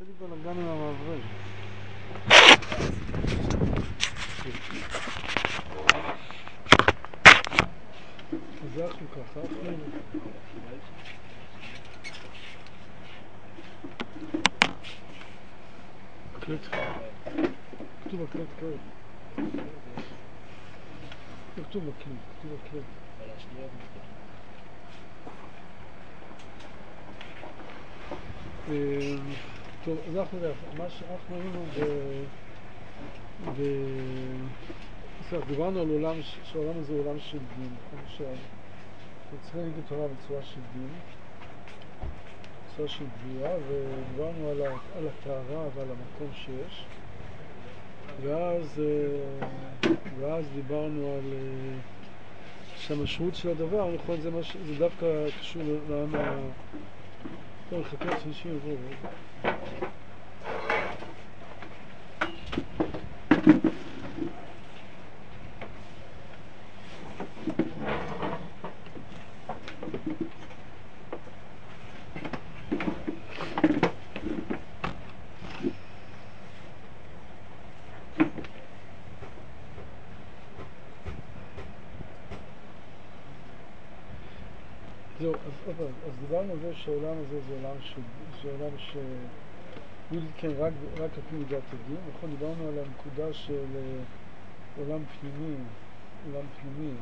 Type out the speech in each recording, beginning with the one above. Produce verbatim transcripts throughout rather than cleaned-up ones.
עושה לי בלגן עם המעברים. אז אנחנו ככה, אנחנו... הקלט. כתוב הקלט כעת. כתוב הקלט, כתוב הקלט. אבל השנייה זה טוב, אז אנחנו נראה, מה שאנחנו היינו ב... דיברנו על עולם, שהעולם הזה הוא עולם של דין, אנחנו צריכים להגיד את העולם בצורה של דין, בצורה של גבורה, ודיברנו על, על הטהרה ועל המקום שיש, ואז, ואז דיברנו על שהמשמעות של הדבר, נכון, זה, מש, זה דווקא קשור לעם ה... טוב, נחכה שאנשים יבואו. זהו, אז, אז דיברנו על זה שהעולם הזה זה עולם ש... זה עולם ש... כן, רק, רק על פי מידת הדין, נכון? דיברנו על הנקודה של עולם פנימי, עולם פנימי,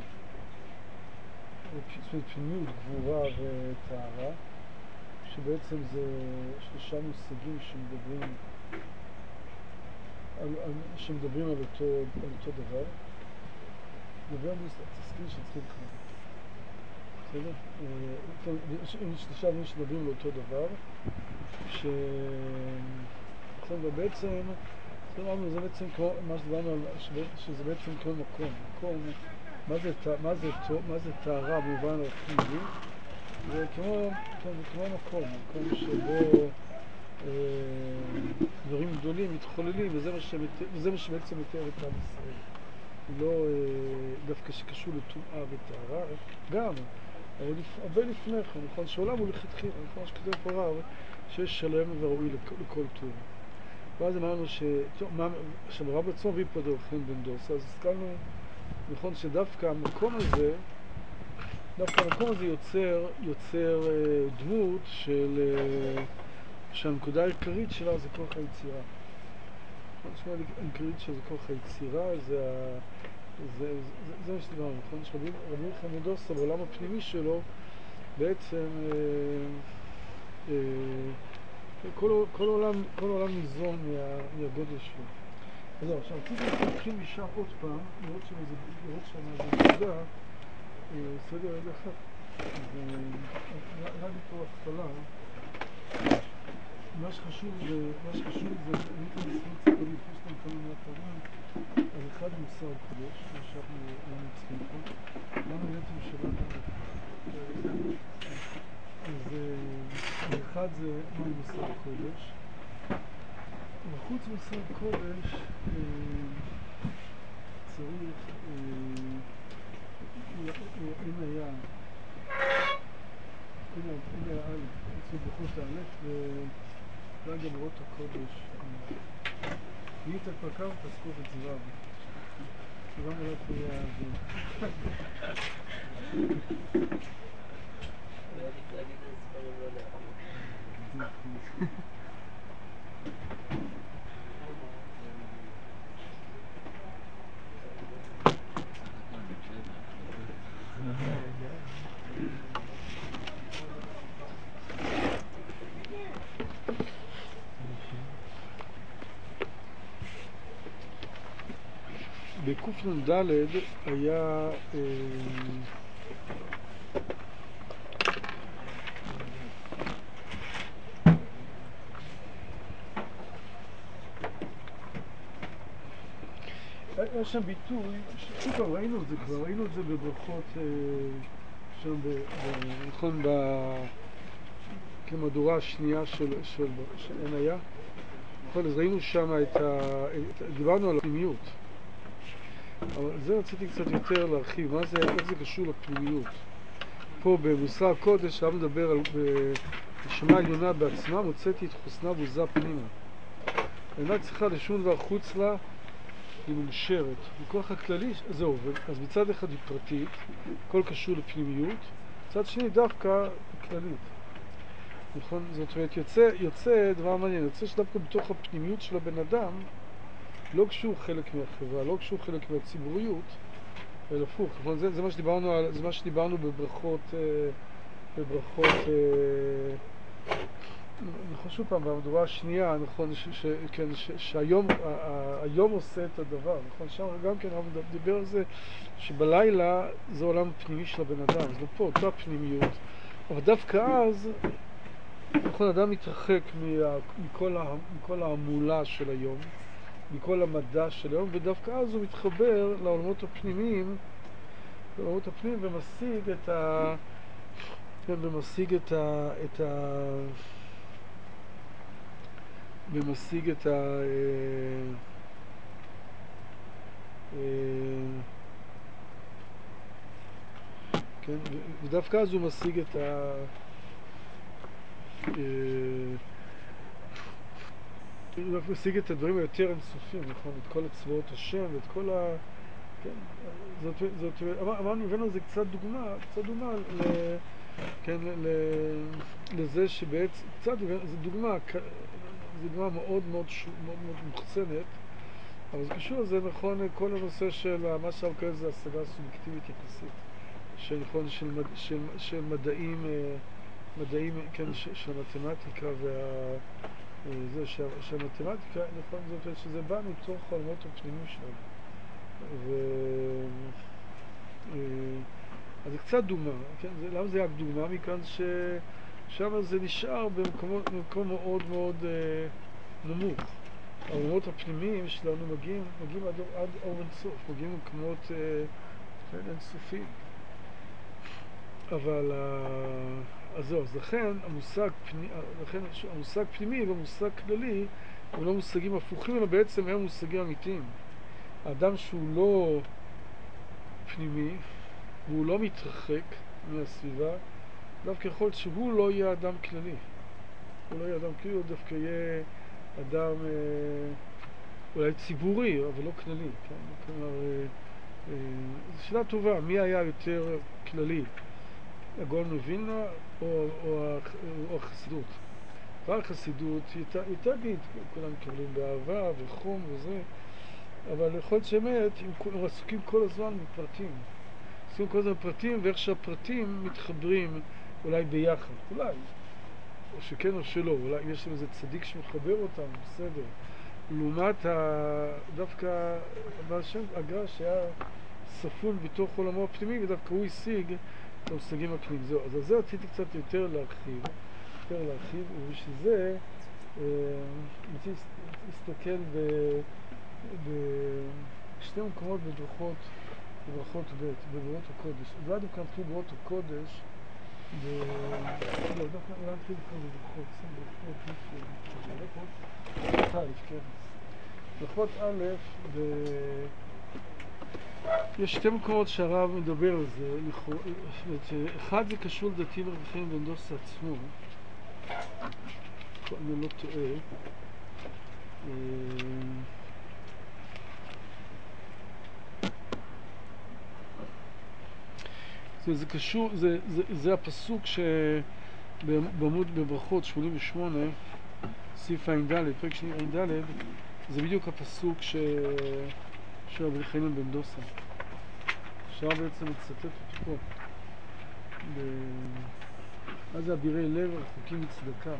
זאת אומרת פנימיות, גבורה וטהרה, שבעצם זה שלושה מושגים שמדברים על, על, שמדברים על אותו, על אותו דבר. מדבר תסכים שצריכים לך. בסדר? שלושה דברים שמדברים על אותו דבר, ש... בעצם, זה בעצם כמו, מה שדיברנו על, שזה בעצם כמו מקום, מקום, מה זה, מה זה, מה זה טהרה במובן הרוחני? זה כמו, כמו מקום, מקום שבו אה, דברים גדולים מתחוללים, וזה מה, שמת, וזה מה שבעצם מתאר את עם ישראל. לא אה, דווקא שקשור לטומאה וטהרה, גם, אבל הרבה לפני כן, נכון, שעולם הוא לכתחילה, נכון, שכתוב פה רב, שיש שלם וראוי לכל טוב. ואז אמרנו שהרב עצמו הביא פה דרכם בן דוסה, אז הזכרנו, נכון, שדווקא המקום הזה, דווקא המקום הזה יוצר, יוצר אה, דמות של, אה, שהנקודה העיקרית שלה זה כוח היצירה. הנקודה העיקרית של כוח היצירה זה, זה, זה, זה מה שדיברנו, נכון? שרבי דרכם בן דוסה בעולם הפנימי שלו, בעצם אה, אה, כל, כל עולם, כל עולם ניזון מה, מהגודל שלו. אז זהו, עכשיו, רציתי להתחיל משם עוד פעם, לראות שם איזה, לראות שם איזה נקודה, סדר רגע אחד. אז רק בתור התחלה, מה שחשוב זה, מה שחשוב זה, אני כאן בסביבות ציפולי, לפני שאתם קמים מהפרמן, אז אחד מוסר קודש, מה שאנחנו היינו צריכים פה, למה בעצם שבת ערב? אז אחד זה מה מוסר קודש, וחוץ מוסר קודש צריך, אם היה, אם היה א', צריך בחוץ לאלף, וזה גמרות הקודש, נהיית פקר תסקוף את זרב, שגם אולי תהיה זה. בקופנ"ד היה היה שם ביטוי, שוב ראינו את זה כבר, ראינו את זה בברכות שם, נכון, כמהדורה השנייה של אין היה, נכון, אז ראינו שם את ה... דיברנו על הפנימיות, אבל זה רציתי קצת יותר להרחיב, מה זה, איך זה קשור לפנימיות. פה במוסר הקודש, הרב מדבר על, נשמה עליונה בעצמה, מוצאתי את חוסנה ועוזה פנימה. אינה צריכה לשום דבר חוץ לה, היא מאושרת. בכוח הכללי, זהו, אז מצד אחד היא פרטית, הכל קשור לפנימיות, מצד שני דווקא כללית. נכון? זאת אומרת, יוצא, יוצא דבר מעניין, יוצא שדווקא בתוך הפנימיות של הבן אדם, לא כשהוא חלק מהחברה, לא כשהוא חלק מהציבוריות, אלא הפוך. נכון? זה, זה מה שדיברנו, זה מה שדיברנו בברכות, בברכות, נכון, שוב פעם, במדורה השנייה, נכון, ש, ש, כן, ש, שהיום היום עושה את הדבר, נכון, שם גם כן הרב דיבר על זה, שבלילה זה עולם הפנימי של הבן אדם, אז לא פה, אותה פנימיות, אבל דווקא אז, נכון, אדם מתרחק מה, מכל, ה, מכל העמולה של היום, מכל המדע של היום, ודווקא אז הוא מתחבר לעולמות הפנימיים, לעולמות הפנימיים, ומשיג את ה... ומשיג את ה... את ה... ומשיג את ה... כן, ודווקא אז הוא משיג את ה... הוא משיג את הדברים היותר אינסופיים, נכון? את כל הצבאות השם ואת כל ה... כן, זאת, זאת, אמרנו, הבאנו לזה קצת דוגמה, קצת דוגמה ל... כן, ל... לזה שבעצם, קצת, זו דוגמה, זו דוגמה מאוד מאוד, מאוד, מאוד מוחצנת, אבל זה קשור לזה, נכון, כל הנושא של מה שאנחנו קוראים לזה השגה סובייקטיבית יחסית, שנכון, של, מד, של, של מדעים, מדעים, כן, של, של מתמטיקה וה... זה, שהמתמטיקה, נכון, זאת אומרת שזה בא מתוך העולמות הפנימיים שלנו. ו... אז זה קצת דוגמה, כן? זה, למה זה רק דוגמה? מכאן ששם זה נשאר במקום, במקום מאוד מאוד אה, נמוך. העולמות הפנימיים שלנו מגיעים, מגיעים עד, עד אור אינסוף, מגיעים למקומות אה, אינסופיים. אבל אז זהו, אז לכן המושג, פני, לכן המושג פנימי והמושג כללי הם לא מושגים הפוכים, אלא בעצם הם מושגים אמיתיים. האדם שהוא לא פנימי, והוא לא מתרחק מהסביבה, דווקא יכול להיות שהוא לא יהיה אדם כללי. הוא לא יהיה אדם כללי, הוא דווקא יהיה אדם אה, אולי ציבורי, אבל לא כללי. כן? כלומר, אה, אה, זו שאלה טובה, מי היה יותר כללי? הגאון מווילנה או, או, או החסידות? כבר החסידות היא תגיד, כולם מקבלים באהבה וחום וזה, אבל יכול להיות שבאמת הם עסוקים כל הזמן בפרטים. עסוקים כל הזמן בפרטים, ואיך שהפרטים מתחברים אולי ביחד. אולי. או שכן או שלא. אולי יש איזה צדיק שמחבר אותם, בסדר. לעומת ה... דווקא מהשם הגר"א שהיה ספון בתוך עולמו הפנימי, ודווקא הוא השיג את המושגים הפנימיים. זהו. אז על זה רציתי קצת יותר להרחיב. יותר להרחיב, ובשביל זה אה, רציתי להסתכל ב... בשתי מקומות בברכות, בברכות ב', בברכות הקודש. אז עד כאן נתחיל בברכות הקודש, ב... לא, דווקא לא נתחיל כאן בברכות, בברכות א', כן. בברכות א', ב... יש שתי מקומות שהרב מדבר על זה, אחד זה קשור לדתי לרחם בן דוסה עצמו, אני לא טועה, זה, זה קשור, זה, זה, זה הפסוק שבעמוד בברכות שמונים ושמונה, סעיף ע"ד, פרק שני ע"ד, זה בדיוק הפסוק ש... של רבי חנין בן דוסה. אפשר בעצם לצטט אותו פה. ב... מה זה אבירי לב, רחוקים מצדקה.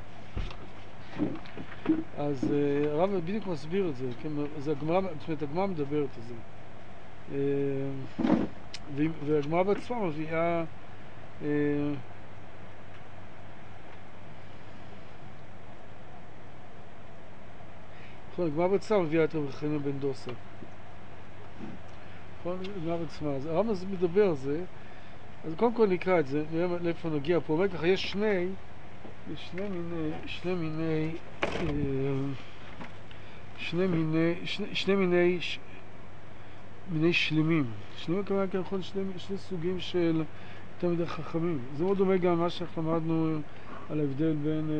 אז uh, הרב בדיוק מסביר את זה, כן? אז הגמרא, זאת אומרת, הגמרא מדברת על זה. Uh, והגמרא בעצמה מביאה uh, נכון, הגמרא בעצמה מביאה את רבי חנין בן דוסה. נכון, הגמרא בעצמה. אז הרב מדבר על זה, אז קודם כל נקרא את זה, נראה לאיפה נגיע פה. אומר ככה, יש שני, יש שני מיני, שני מיני, שני מיני, שני, שני מיני, ש, מיני שלמים. שלמים כמובן כאן נכון, שני, שני סוגים של תלמידי חכמים. זה מאוד דומה גם מה שאנחנו למדנו על ההבדל בין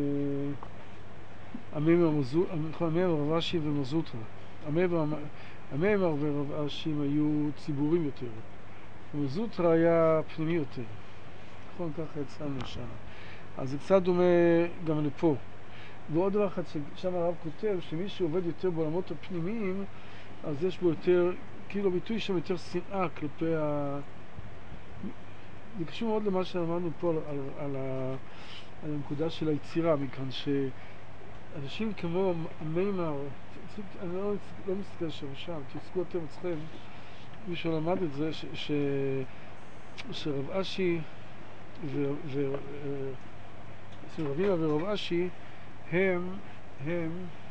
המימר, רב אשי ומזוטרא. המימר ורב אשי היו ציבורים יותר, ומזוטרא היה פנימי יותר. נכון, ככה יצאנו שם. אז זה קצת דומה גם לפה. ועוד דבר אחד, ששם הרב כותב, שמי שעובד יותר בעולמות הפנימיים, אז יש בו יותר, כאילו ביטוי שם יותר שנאה כלפי ה... זה קשור מאוד למה שאמרנו פה על, על, על, ה... על הנקודה של היצירה, מכאן שאנשים כמו המימר, אני לא, לא מסתכל שם שם, תעסקו אתם אצלכם, מישהו למד את זה, ש, ש, שרב אשי ו... ו רבינה ורב אשי הם, הם,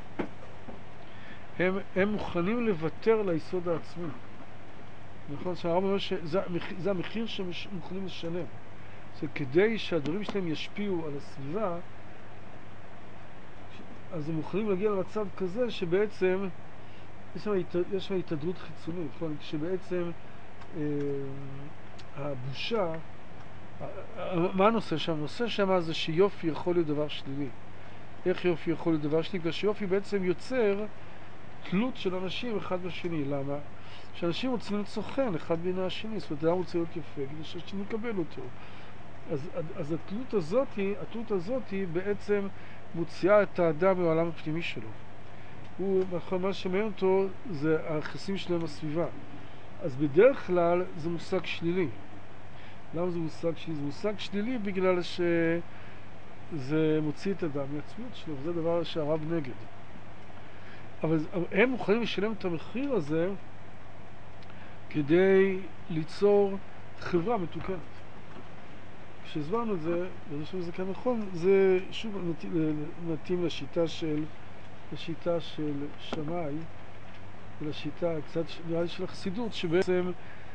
הם, הם מוכנים לוותר ליסוד העצמי. נכון, שהרב אומר שזה זה המחיר שהם מוכנים לשלם. זה כדי שהדברים שלהם ישפיעו על הסביבה, אז הם מוכנים להגיע למצב כזה שבעצם יש שם, יש שם התהדרות חיצונית, נכון? שבעצם אה, הבושה, מה הנושא שם? הנושא שם זה שיופי יכול להיות דבר שלילי. איך יופי יכול להיות דבר שלילי? כשיופי בעצם יוצר תלות של אנשים אחד בשני. למה? שאנשים רוצים למצוא חן אחד בין השני, זאת אומרת, אדם רוצה להיות יפה, כדי שהשני יקבל אותו. אז, אז התלות הזאת, התלות הזאת בעצם מוציאה את האדם מהעולם הפנימי שלו. הוא, מה שמעניין אותו זה היחסים שלו עם הסביבה. אז בדרך כלל זה מושג שלילי. למה זה מושג שלילי? זה מושג שלילי בגלל שזה מוציא את האדם מהעצמיות שלו, וזה דבר שהרב נגד. אבל הם מוכנים לשלם את המחיר הזה כדי ליצור חברה מתוקנת. כשהסברנו את זה, ואני חושב שזה כאן נכון, זה שוב נתאים לשיטה של, לשיטה של שמאי, ולשיטה קצת נראה לי של החסידות, שבעצם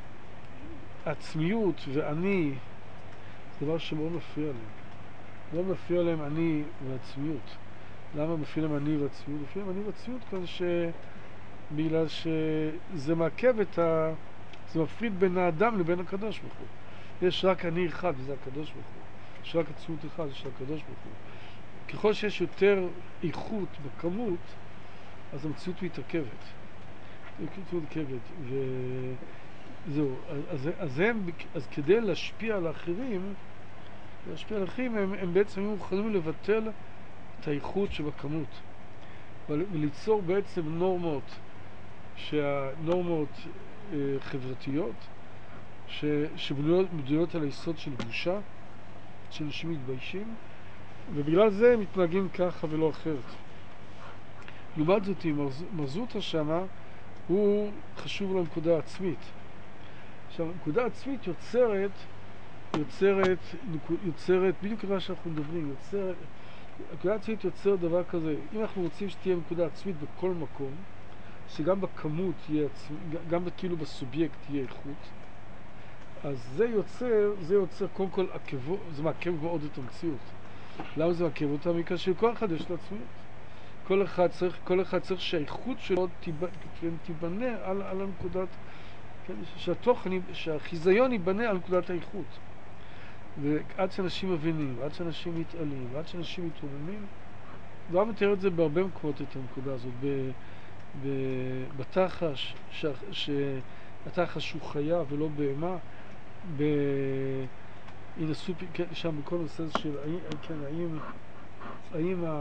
עצמיות ואני זה דבר שמאוד מפריע להם. מאוד מפריע להם אני ועצמיות. למה מפריע להם אני ועצמיות? מפריע להם אני ועצמיות כזה ש... בגלל שזה מעכב את ה... זה מפריד בין האדם לבין הקדוש ברוך הוא. יש רק אני אחד וזה הקדוש ברוך הוא. יש רק עצמות אחד וזה הקדוש ברוך הוא. ככל שיש יותר איכות בכמות, אז המציאות מתעכבת. המציאות מתעכבת. וזהו. אז, אז, הם, אז כדי להשפיע על האחרים, להשפיע על האחרים, הם, הם בעצם מוכנים לבטל את האיכות שבכמות. וליצור בעצם נורמות, שהנורמות אה, חברתיות, ש, שבנויות על היסוד של בושה, שאנשים מתביישים, ובגלל זה הם מתנהגים ככה ולא אחרת. לעומת זאת, מזוטרא שמה, הוא חשוב לו נקודה עצמית. עכשיו, נקודה עצמית יוצרת, יוצרת, יוצרת, בדיוק מה שאנחנו מדברים, יוצרת, נקודה עצמית יוצרת דבר כזה. אם אנחנו רוצים שתהיה נקודה עצמית בכל מקום, שגם בכמות תהיה עצמית, גם כאילו בסובייקט תהיה איכות, אז זה יוצר, זה יוצר קודם כל עקבו, זה מעכב מאוד את המציאות. למה זה מעכב אותה? מכך שכל אחד יש לו עצמיות. כל אחד צריך, כל אחד צריך שהאיכות שלו תיבנה על, על הנקודת, כן, שהתוכן, שהחיזיון ייבנה על נקודת האיכות. ועד שאנשים מבינים, ועד שאנשים מתעלים, ועד שאנשים מתרוממים, כבר מתאר את זה בהרבה מקומות את הנקודה הזאת. ב, ב, בתחש, ש, שהתחש הוא חיה ולא בהמה, ב... ינסו, כן, שם בכל נושא של, כן, האם, האם ה...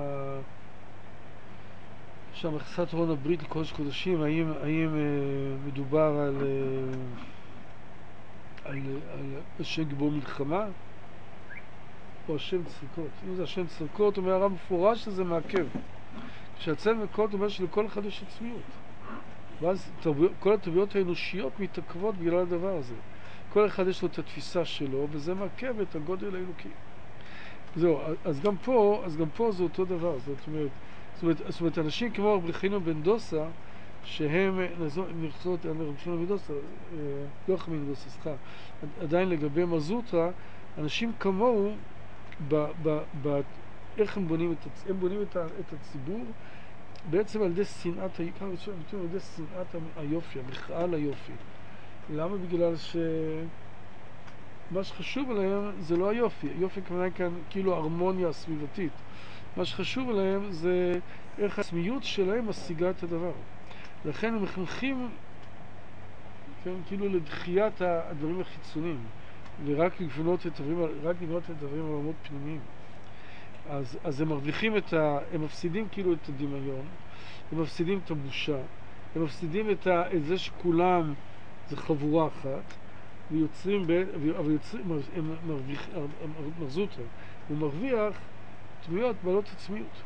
שם מכסת ארון הברית לקודש קודשים, האם, האם אה, מדובר על, אה, על, על השם גיבור מלחמה, או השם צדקות. אם זה השם צדקות, אומר הרב מפורש שזה מעכב. כשהצלם מקורות אומר שלכל אחד יש עצמיות. ואז תרבו, כל התרבויות האנושיות מתעכבות בגלל הדבר הזה. כל אחד יש לו את התפיסה שלו, וזה מעכב את הגודל האלוקי. זהו, אז גם פה, אז גם פה זה אותו דבר. זאת אומרת, זאת אומרת, זאת אומרת אנשים כמו רבי חנינא בן דוסא, שהם, נחזור את רבי חנינא בן דוסא, לא חנינא בן דוסא, סליחה, עדיין לגבי מזוטרא, אנשים כמוהו, ב, ב, ב, איך הם בונים את, הם בונים את, את הציבור, בעצם על ידי שנאת, העיקר על ידי שנאת היופי, המחאה ליופי. למה? בגלל ש... מה שחשוב עליהם זה לא היופי, היופי כמובן כאן כאילו הרמוניה הסביבתית. מה שחשוב עליהם זה איך העצמיות שלהם משיגה את הדבר. לכן הם מחנכים, כן, כאילו לדחיית הדברים החיצוניים, ורק לבנות את הדברים, רק לבנות את הדברים הרמות פנימיים. אז, אז הם מרוויחים את ה... הם מפסידים כאילו את הדמיון, הם מפסידים את הבושה, הם מפסידים את, ה, את זה שכולם זה חבורה אחת, ויוצרים, ב, אבל יוצרים, הם מרוויח, הם מרזוטה, הוא מרוויח דמויות בעלות עצמיות.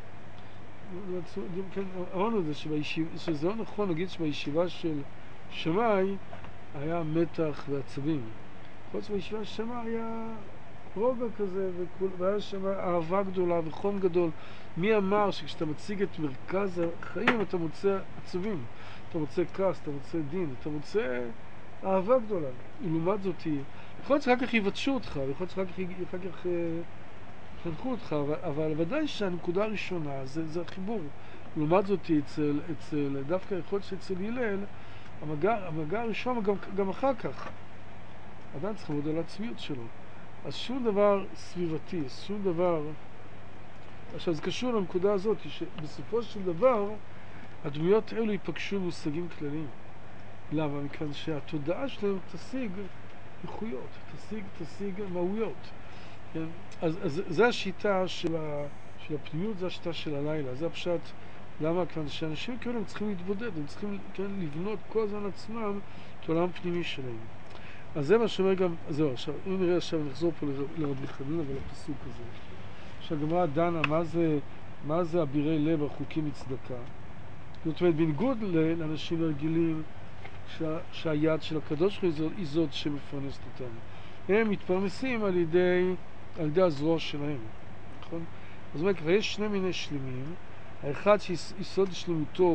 כן, אמרנו את זה, שבישיב, שזה לא נכון להגיד שבישיבה של שמאי היה מתח ועצבים. חוץ בישיבה של שמאי היה רוגע כזה, והיה שם אהבה גדולה וחום גדול. מי אמר שכשאתה מציג את מרכז החיים אתה מוצא עצבים, אתה מוצא כעס, אתה מוצא דין, אתה מוצא אהבה גדולה. ולעומת זאת היא, יכול להיות שאחר כך יבטשו אותך, ויכול להיות שאחר כך, אחר כך חנכו אותך, אבל, אבל ודאי שהנקודה הראשונה זה, זה החיבור. לעומת זאת אצל, אצל, דווקא יכול להיות שאצל הלל, המגע, המגע הראשון גם, גם אחר כך. אדם צריך לעבוד על העצמיות שלו. אז שום דבר סביבתי, שום דבר... עכשיו זה קשור לנקודה הזאת, שבסופו של דבר הדמויות האלו ייפגשו מושגים כלליים. למה? מכאן שהתודעה שלהם תשיג איכויות, תשיג, תשיג מהויות. כן? אז, אז זה השיטה של, ה, של הפנימיות, זה השיטה של הלילה, זה הפשט. למה? כאן שאנשים כאלה הם צריכים להתבודד, הם צריכים, כן, לבנות כל הזמן עצמם את העולם הפנימי שלהם. אז זה מה שאומר גם, זהו, עכשיו, אם נראה עכשיו, נחזור פה לרבי חנינא ולפסוק הזה. שהגמרא דנה, מה זה, מה זה אבירי לב החוקים מצדקה? זאת אומרת, בניגוד לאנשים רגילים, שה, שהיד של הקדוש ברוך הוא היא זאת שמפרנסת אותם. הם מתפרנסים על ידי, על ידי הזרוע שלהם, נכון? אז אומר, כבר יש שני מיני שלמים, האחד שיסוד שלמותו,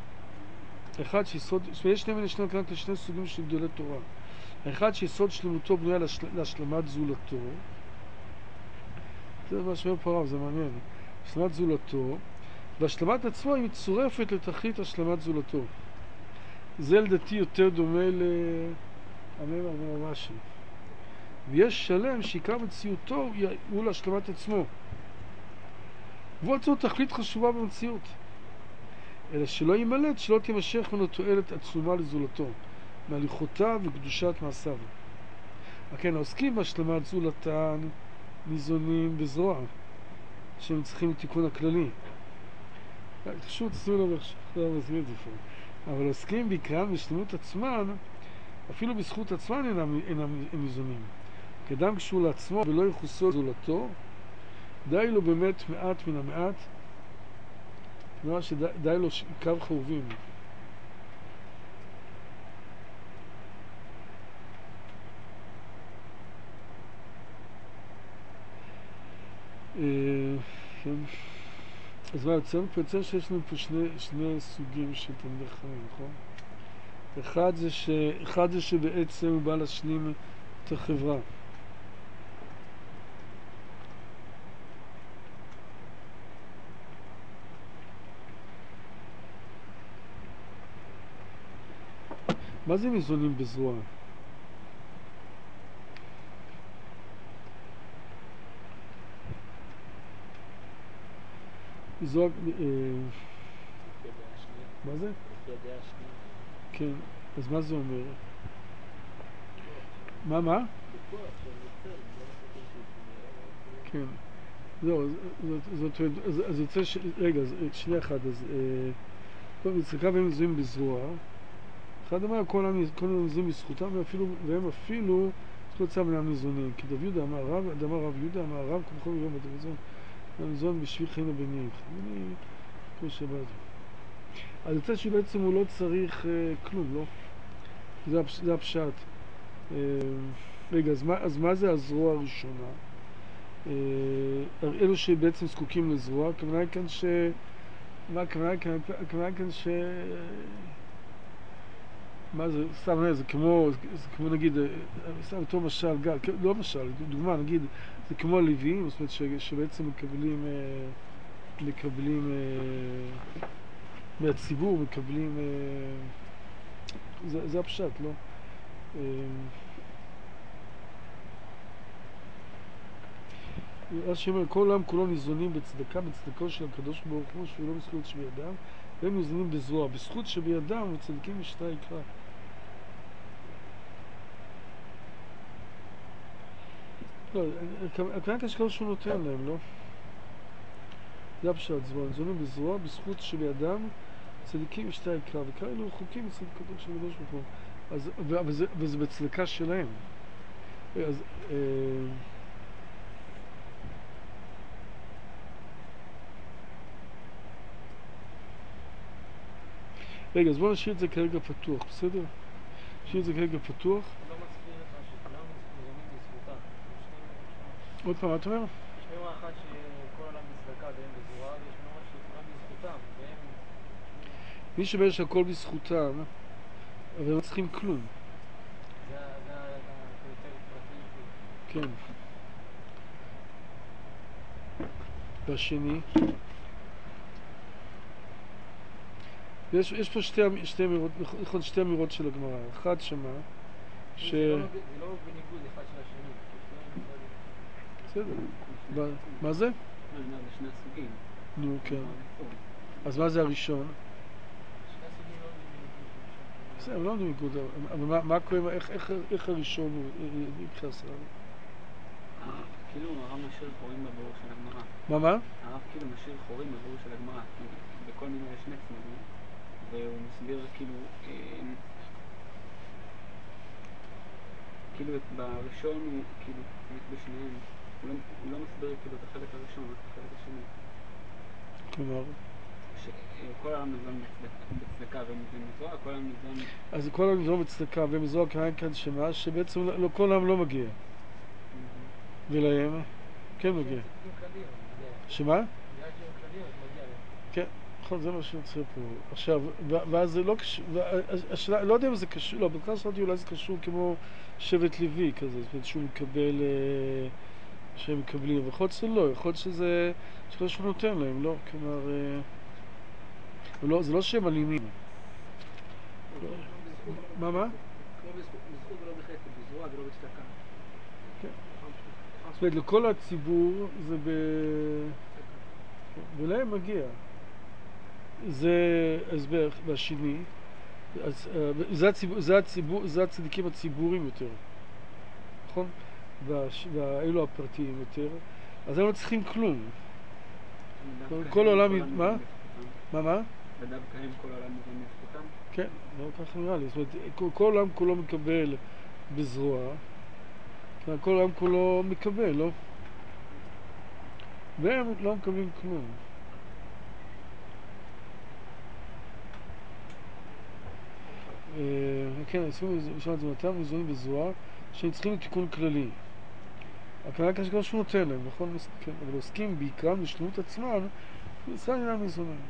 האחד שיסוד, יש שני מיני שלמים כאן כשני סוגים של גדולי תורה. האחד שיסוד שלמותו בנויה להשל, להשלמת זולתו, זה מה שאומר פה הרב, זה מעניין, השלמת זולתו, והשלמת עצמו היא מצורפת לתכלית השלמת זולתו. זה לדעתי יותר דומה לאמר רש"י. ויש שלם שעיקר מציאותו הוא להשלמת עצמו. והוא עצמו תכלית חשובה במציאות. אלא שלא יימלט, שלא תימשך ממנו תועלת עצומה לזולתו, מהליכותיו וקדושת מעשיו. כן, העוסקים בהשלמת זולתן ניזונים בזרוע, שהם צריכים תיקון הכללי. חשוב תשימו לו עכשיו להסביר את זה פה. אבל עוסקים בעיקרם בשלמות עצמן, אפילו בזכות עצמן אינם, אינם ניזונים. כאדם קשור לעצמו ולא יחוסו זולתו, די לו באמת מעט מן המעט, כלומר שדי לו קו חרובים. אז מה יוצא? יוצא שיש לנו פה שני, שני סוגים של תלמידי חכמים, נכון? אחד זה, ש... אחד זה שבעצם הוא בא להשלים את החברה. מה זה ניזונים בזרוע? זוג... מה זה? כן, אז מה זה אומר? מה, מה? כן, זהו, זאת אומרת, אז יוצא ש... רגע, שנייה אחד, אז... טוב, יצחקה והם ניזונים בזרוע. אחד אמר, כל הם ניזונים בזכותם, והם אפילו, צריך לצא מנהם ניזונים. כי דוד אמר רב, אמר רב יהודה, אמר רב, כמו כל יום בטלוויזיון, ניזון בשביל חיים הבנים. אני, כמו שבאת. אז יוצא שבעצם הוא לא צריך uh, כלום, לא? זה, הפש, זה הפשט. Uh, רגע, אז מה, אז מה זה הזרוע הראשונה? Uh, אלו שבעצם זקוקים לזרוע, כמובן כאן ש... מה כמובן כאן, כמובן כאן ש... מה זה, סתם, זה כמו, זה כמו נגיד, סתם אותו משל, לא משל, דוגמה, נגיד, זה כמו הלוויים, זאת אומרת ש, שבעצם מקבלים, מקבלים, מהציבור מקבלים, זה, זה הפשט, לא? רש"י אומר, כל העם כולו ניזונים בצדקה, בצדקו של הקדוש ברוך הוא, שהוא לא בזכות שבידם, והם ניזונים בזרוע, בזכות שבידם וצדיקים משתה יקרא. לא, הכוונה כשכל שהוא נותן להם, לא? זה הפשט, זרוע, ניזונים בזרוע, בזכות שבידם צדיקים משתה יקרא, וכאלו חוקים בצדקתו של הקדוש ברוך הוא. אז, וזה, וזה בצדקה שלהם. אז אה, רגע, אז בואו נשאיר את זה כרגע פתוח, בסדר? נשאיר את זה כרגע פתוח. לא מסביר לך שכולם ניזונים בזכותם. עוד פעם, מה אתה אומר? יש מימרה אחת שכל העולם בצדקה והם בזרוע, ויש מימרה שכולם בזכותם והם... מי שבאמת שהכל בזכותם, אבל לא צריכים כלום. זה היותר פרטי. כן. והשני, יש, יש פה שתי, שתי אמירות, נכון, שתי אמירות של הגמרא. אחת שמה, ש... זה לא בניגוד אחד של השני. בסדר. מה זה? זה שני הסוגים. נו, כן. אז מה זה הראשון? בסדר, לא בניגוד, אבל מה קורה, איך הראשון הוא נתייחס אליו? כאילו הרב משאיר חורים בבירור של הגמרא. מה, מה? הרב כאילו משאיר חורים בבירור של הגמרא, בכל מיני שני צמדים, והוא מסביר כאילו, כאילו בראשון הוא כאילו, בשניהם, הוא לא מסביר כאילו את החלק הראשון, רק את החלק השני. כלומר? שכל העם ניזון בצדקה והם ניזון בזרוע, כל העם ניזון... אז כל העם ניזון בצדקה והם בזרוע כאן כאן שמה, שבעצם לא, כל העם לא מגיע. ולהם, כן מגיע. שמה? כן, נכון, זה מה שיוצא פה. עכשיו, ואז זה לא קשור, השאלה, לא יודע אם זה קשור, לא, בכלל שאלתי אולי זה קשור כמו שבט לוי כזה, זאת אומרת שהוא מקבל, שהם מקבלים, ויכול להיות שזה לא, יכול להיות שזה, יכול להיות שהוא נותן להם, לא, כלומר, זה לא שהם אלימים. מה, מה? לא בזכות ולא בחסד, בזרוע ולא בצדקה. כן. זאת אומרת, לכל הציבור זה ב... ולהם מגיע. זה הסבר, והשני, זה הציבור, זה הציבור, זה הצדיקים הציבוריים יותר, נכון? והאלו הפרטיים יותר, אז הם לא צריכים כלום. כל העולם, מה? מה, מה? ודווקא הם כל העולם מבין בזכותם? כן, לא ככה נראה לי. זאת אומרת, כל העולם כולו מקבל בזרוע, כל העולם כולו מקבל, לא? והם לא מקבלים כלום. כן, יש לנו את זמנתם ניזונים בזרוע שהם צריכים לתיקון כללי. הכוונה כאן שגם שהוא נותן להם, נכון? אבל עוסקים בעיקרם בשלמות עצמם, זה עניין ניזונים.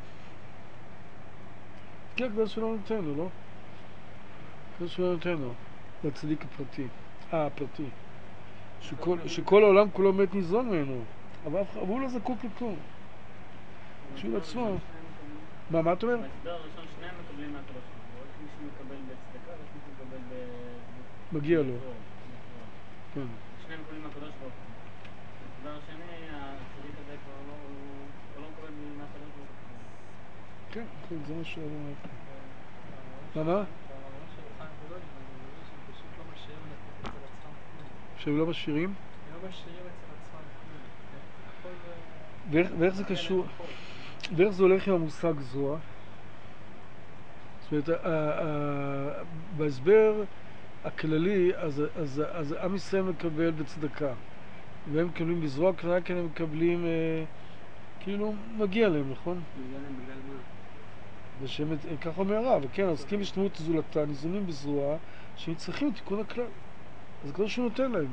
כי הקדוש שלו נותן לו, לא? הקדוש שלו נותן לו, לצדיק הפרטי, אה, הפרטי. שכל, שכל העולם כולו מת ניזון ממנו, אבל הוא לא זקוק לכלום. בשביל עצמו. מה, מה אתה אומר? בהסבר הראשון שניהם מקבלים מהקדוש שלו. מישהו מקבל בצדקה ומישהו מקבל ב... מגיע לו. כן. שניהם מקבלים מהקדוש ברוך הוא. בסדר השני, הצדיק הזה כבר לא... הוא לא מקבל מהקדוש ברוך הוא. כן, כן, זה מה שהוא אומר. מה, מה? שהם לא משאירים? הם לא משאירים אצל עצמם. ואיך זה קשור? ואיך זה הולך עם המושג זרוע? זאת אומרת, בהסבר הכללי, אז עם ישראל מקבל בצדקה, והם מקבלים בזרוע, כנראה כן הם מקבלים, כאילו, מגיע להם, נכון? מגיע להם בגלל מה? ושהם, ככה אומר הרב, וכן, עוסקים בשלמות זולתה, ניזונים בזרוע, שהם צריכים תיקון הכלל. אז כמו שהוא נותן להם.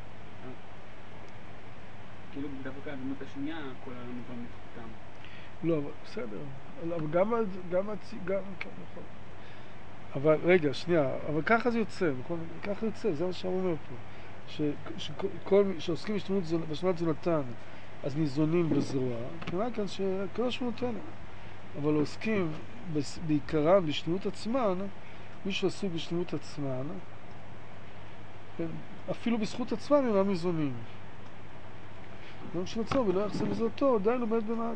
כאילו דווקא הדמות השנייה, כל העולם ניזון בזכותם. לא, אבל בסדר. אבל גם, גם, גם, כן, נכון. אבל, רגע, שנייה, אבל ככה זה יוצא, נכון? ככה יוצא, זה מה שאני אומר פה. שכל, שעוסקים בשלמות זולתן, אז ניזונים בזרוע, כנראה כאן שכל שהוא נותן להם. אבל עוסקים בעיקרם בשלמות עצמן, מי שעסוק בשלמות עצמן, אפילו בזכות עצמם הם ניזונים. לא בשביל עצמו ולא יחסה בזולתו, די לומד במעט.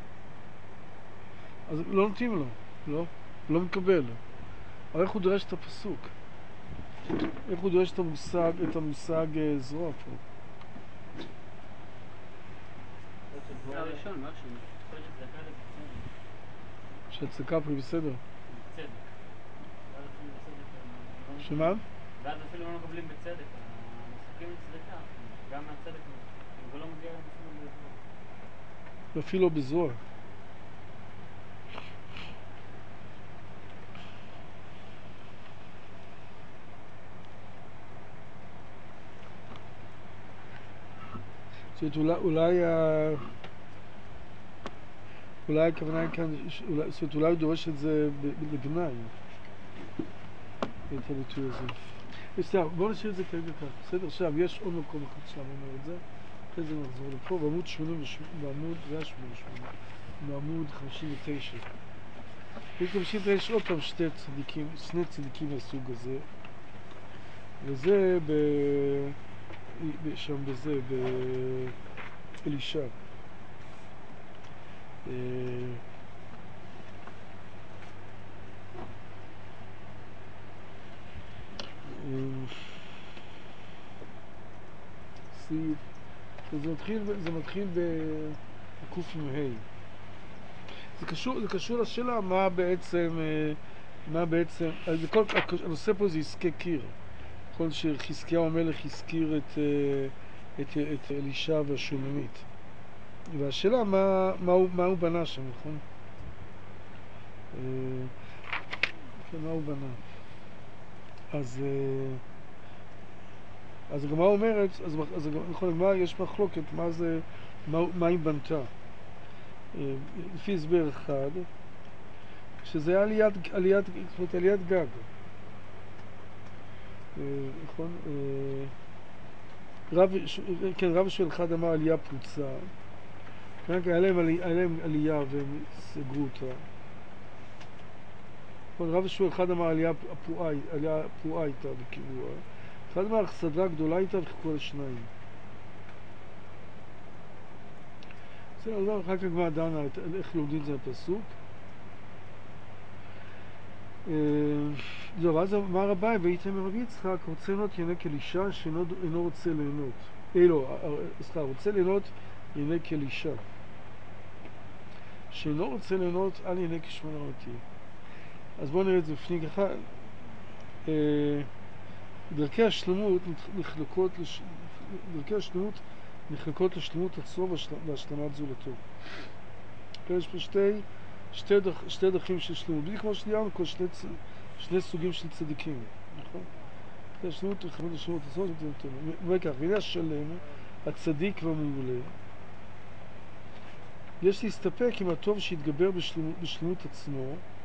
אז לא נותנים לו, לא, לא מקבל. אבל איך הוא דורש את הפסוק? איך הוא דורש את המושג, את המושג זרוע פה? זה הראשון, מה השני? צדק זה אחד בצדק. שהצדקה פה היא בסדר. בצדק. ואז אפילו בצדק... שמה? ואז אפילו לא מקבלים בצדק. המסכים לצדקה, גם מהצדק, זה לא מגיע להם אפילו בזרוע. אפילו לא בזרוע. זאת אומרת, אולי, אולי הכוונה כאן, זאת אומרת, אולי הוא דורש את זה לגנאי, את הביטוי הזה. בסדר, בואו נשאיר את זה כרגע כך, בסדר? עכשיו, יש עוד מקום אחד שם אומר את זה, אחרי זה נחזור לפה, בעמוד שמונים ושמונה, בעמוד, זה היה שמונים ושמונה, בעמוד חמישים ותשע. חמישים ותשע עוד פעם שתי צדיקים, שני צדיקים מהסוג הזה, וזה ב... שם בזה, באלישע. זה מתחיל, זה מתחיל בקוף עם ה'. זה קשור, זה קשור לשאלה מה בעצם, מה בעצם, זה כל, הנושא פה זה עסקי קיר. כל שחזקיהו המלך הזכיר את, את, את אלישע והשונמית. והשאלה מה, מה, הוא, מה הוא בנה שם, נכון? כן, מה הוא בנה? אז, אז הגמרא אומרת, אז, אז נכון, הגמרא יש מחלוקת, מה זה, מה, מה היא בנתה. לפי הסבר אחד, שזה היה עליית, עליית, זאת אומרת, עליית גג. נכון? רב, כן, רב של אחד אמר עלייה פרוצה. היה להם עלייה והם סגרו אותה. רב של אחד אמר עלייה פרועה הייתה בקיבוע. אחד אמר סדרה גדולה הייתה וחיכו לשניים. בסדר, אחר כך כבר דנה איך לומדים את זה הפסוק. זהו, ואז אמר רבי, והייתם רבי יצחק, רוצה ליהנות ינק אלישע שאינו רוצה ליהנות. אה, לא, סליחה, רוצה ליהנות ינק אלישע. שאינו רוצה ליהנות על ינק שמונה אותי. אז בואו נראה את זה בפנים ככה. דרכי השלמות נחלקות, דרכי השלמות נחלקות לשלמות עצמו והשלמת זולתו. יש פה שתי, שתי, דרכ, שתי דרכים של שלמות, בלי כמו שדיברנו כל שני, שני סוגים של צדיקים, נכון? השלמות נחלקות לשלמות עצמו והשלמת זולתו. וכך, והנה השלם, הצדיק והמעולה, יש להסתפק עם הטוב שהתגבר בשלמות, בשלמות עצמו,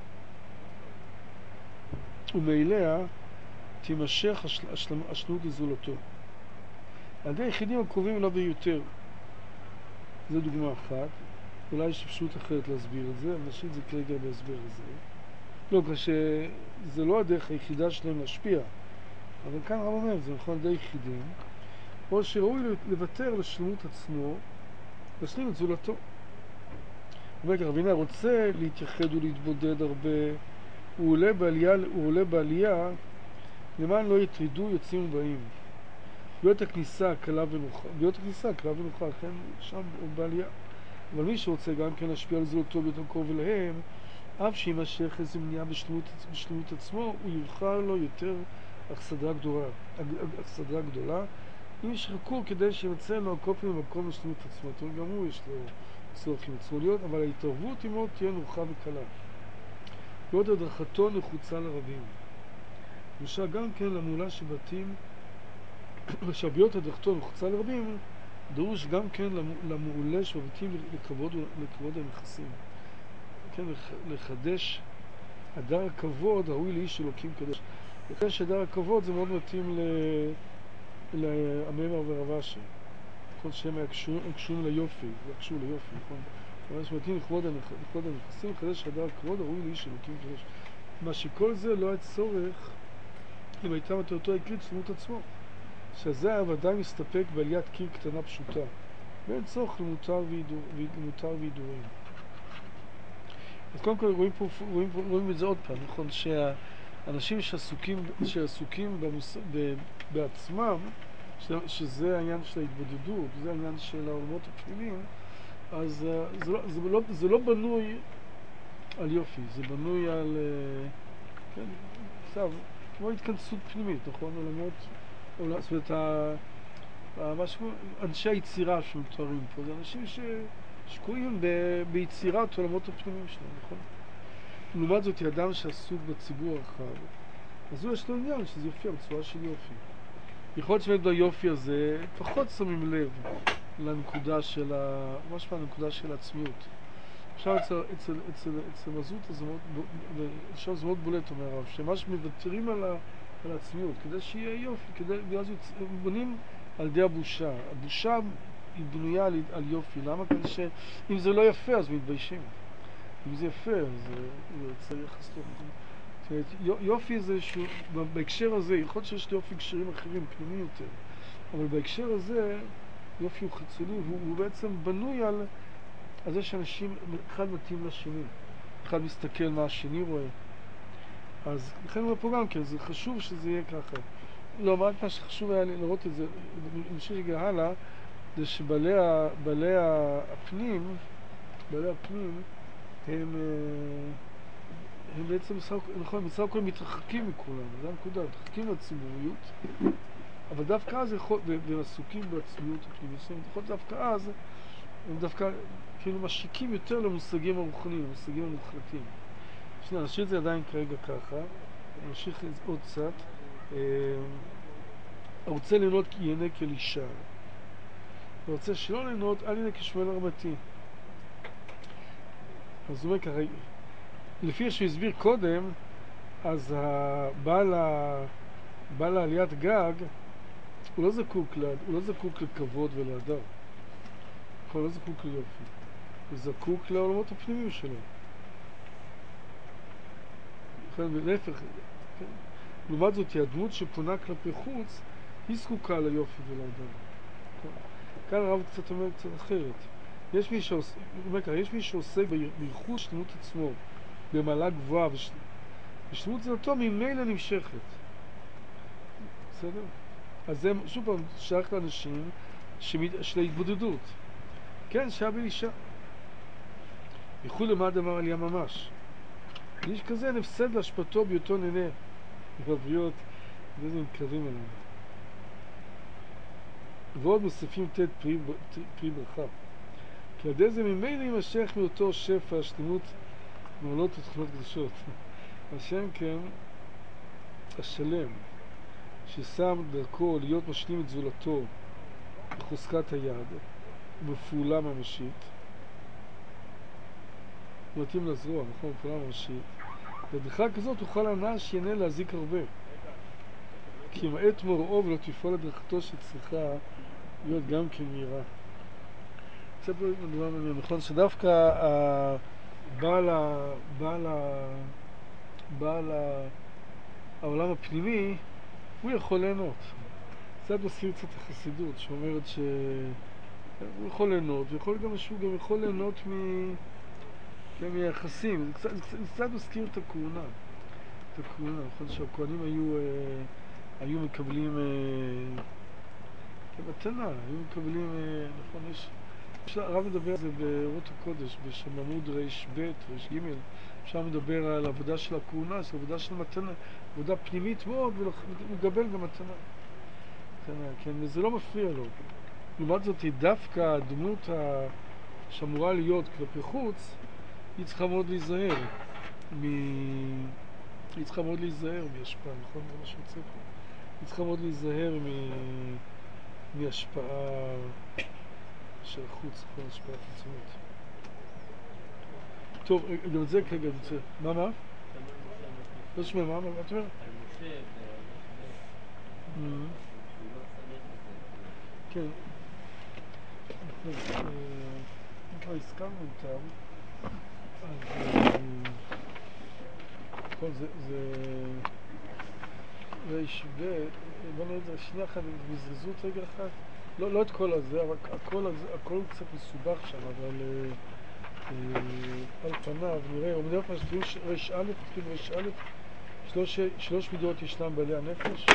ומאליה תימשך השלמות לזולתו. על ידי היחידים הקרובים אליו ביותר. זו דוגמה אחת. אולי יש אפשרות אחרת להסביר את זה, אבל נשאיר את זה כרגע בהסבר הזה. לא, כשזה לא הדרך היחידה שלהם להשפיע, אבל כאן הרב אומר, זה נכון על ידי יחידים, או שראוי לוותר לשלמות עצמו, להשלים את זולתו. ובכך, רבינה רוצה להתייחד ולהתבודד הרבה, הוא עולה בעלייה, הוא עולה בעלייה, למען לא יטרידו יוצאים ובאים. ביות הכניסה קלה ונוחה, ביות הכניסה קלה ונוחה, לכן שם הוא בעלייה. אבל מי שרוצה גם כן להשפיע על זולתו ביותר קרוב אליהם, אף שימשך איזו מניעה בשלמות, בשלמות עצמו, הוא יבחר לו יותר אכסדרה גדולה, אכסדרה גדולה, אם ישחקו כדי שימצא לו הקופים במקום לשלמות עצמו. זאת אומרת, גם הוא יש לו צורכים עצמוניות, אבל ההתערבות עמו תהיה נוחה וקלה. ועוד הדרכתו נחוצה לרבים. למשל גם כן למעולה שבתים, בשביות הדרכתו נחוצה לרבים, דרוש גם כן למעולה שבתים לכבוד, לכבוד הנכסים. כן, לחדש הדר הכבוד, ראוי לאיש אלוקים קדוש. לכן שהדר הכבוד זה מאוד מתאים לאמר ורב אשר. כל שהם קשורים ליופי, זה קשור ליופי, נכון? אבל שמתאים לכבוד הנכסים, לחדש הדר הכבוד, ראוי לאיש אלוקים קדוש. מה שכל זה לא היה צורך אם הייתה מטרתו העיקרית שלמות עצמו. שזה היה ודאי מסתפק בעליית קיר קטנה פשוטה. ואין צורך למותר וידור, למותר וידורים. אז קודם כל רואים פה, רואים, רואים את זה עוד פעם, נכון? שהאנשים שעסוקים, שעסוקים במוס, ב, בעצמם, ש, שזה העניין של ההתבודדות, זה העניין של העולמות הפנימיים, אז זה לא, זה לא, זה לא בנוי על יופי, זה בנוי על, כן, עכשיו, כמו התכנסות פנימית, נכון? עולמות, זאת אומרת, משהו, אנשי היצירה שמתוארים פה, זה אנשים ש... שקועים ב... ביצירת עולמות הפנימיים שלהם, נכון? לעומת זאת, אדם שעסוק בציבור הרחב, אז הוא יש לו עניין שזה יופיע בצורה של יופי. יכול להיות שבאמת ביופי הזה פחות שמים לב לנקודה של ה... ממש מהנקודה של העצמיות. עכשיו אצל, אצל, אצל, אצל מזות הזה מאוד, עכשיו זה מאוד בולט, אומר הרב, שממש מוותרים על, ה... על העצמיות, כדי שיהיה יופי, כדי... ואז בונים על ידי הבושה. הבושה היא בנויה על, על יופי. למה? כדי שאם זה לא יפה אז מתביישים. אם זה יפה אז זה יוצא יחס טוב. זאת אומרת, יופי זה שהוא, בהקשר הזה, יכול להיות שיש יופי קשרים אחרים, פנימיים יותר, אבל בהקשר הזה יופי הוא חיצוני, והוא, הוא בעצם בנוי על, על זה שאנשים, אחד מתאים לשני, אחד מסתכל מה השני רואה. אז לכן הוא פה גם כן, זה חשוב שזה יהיה ככה. לא, רק מה שחשוב היה לי לראות את זה, נמשיך רגע הלאה, זה שבעלי הפנים, בעלי הפנים, הם, הם בעצם, נכון, בסך הכל מתרחקים מכולם, זה הנקודה, מתרחקים לציבוריות, אבל דווקא אז יכול, והם עסוקים בעצמיות הפנימית, זאת אומרת, יכול דווקא אז, הם דווקא כאילו משיקים יותר למושגים הרוחניים, למושגים המוחלטים. שנייה, נשאיר את זה עדיין כרגע ככה, נמשיך עוד קצת. רוצה ליהנות כי ייהנה כאלישע, ורוצה שלא ליהנות, אל ייהנה כשמואל הרמתי. אז הוא אומר ככה, לפי שהוא הסביר קודם, אז הבעל, בעל העליית גג, הוא לא זקוק, לה, הוא לא זקוק לכבוד ולהדר. הוא לא זקוק ליופי. הוא זקוק לעולמות הפנימיים שלו. ולהפך, כן? לעומת זאת, הדמות שפונה כלפי חוץ, היא זקוקה ליופי ולהדר. כאן הרב קצת אומר קצת אחרת. יש מי שעושה, יש מי שעושה בייחוד שלמות עצמו, במעלה גבוהה, ושלמות זנתו ממילא נמשכת. בסדר? אז זה שוב פעם שייך לאנשים של ההתבודדות. כן, שהיה באלישע. ייחוד למד אמר עליה ממש. איש כזה נפסד להשפעתו בהיותו נהנה. בבריות, וזה מתקרבים אליו. ועוד מוסיפים תת פרי, פרי ברכה. כי עד איזה ממילא יימשך מאותו שפע, שלמות, מעלות ותכונות קדושות. השם כן, השלם, ששם דרכו להיות משלים את זולתו בחוזקת היד ובפעולה ממשית, מתאים לזרוע, נכון? בפעולה ממשית. ובכלל כזאת תוכל הנאה שיהנה להזיק הרבה. כי מעט מוראו ולא תפעול הדרכתו שצריכה להיות גם כן מהירה. זה פה מדבר מעניין, נכון? שדווקא בעל ה... בעל ה... בעל העולם הפנימי, הוא יכול ליהנות. זה מזכיר קצת החסידות, שאומרת שהוא יכול ליהנות, ויכול גם שהוא גם יכול ליהנות מ... מיחסים. זה קצת, זה קצת מזכיר את הכהונה. את הכהונה, נכון? שהכהנים היו, היו מקבלים כמתנה, היו מקבלים, נכון, יש... הרב מדבר על זה באורות הקודש, בשממוד רש ב' רש ג', אפשר מדבר על העבודה של הכהונה, זו עבודה של מתנה, עבודה פנימית מאוד, ומקבל גם מתנה. מתנה, כן, וזה לא מפריע לו. לעומת זאת, דווקא הדמות שאמורה להיות כלפי חוץ, היא צריכה מאוד להיזהר, מ... היא צריכה מאוד להיזהר מהשפעה, נכון? זה מה שיוצא פה. היא צריכה מאוד להיזהר מ... מהשפעה של החוץ, כל השפעה חיצונית. טוב, גם את זה כרגע נצא. מה, מה? לא שומע, מה, מה את אומר? כן. כבר הזכרנו אותם, אז כל זה, זה ויש ו... בוא נראה את זה שנייה אחת, בזריזות רגע אחת. לא, לא את כל הזה, אבל הכל, הכל קצת מסובך שם, אבל אה, אה, על פניו נראה, הוא מדבר פה שתראו רש א', תתחיל רש א', שלוש, שלוש מידות ישנם בעלי הנפש.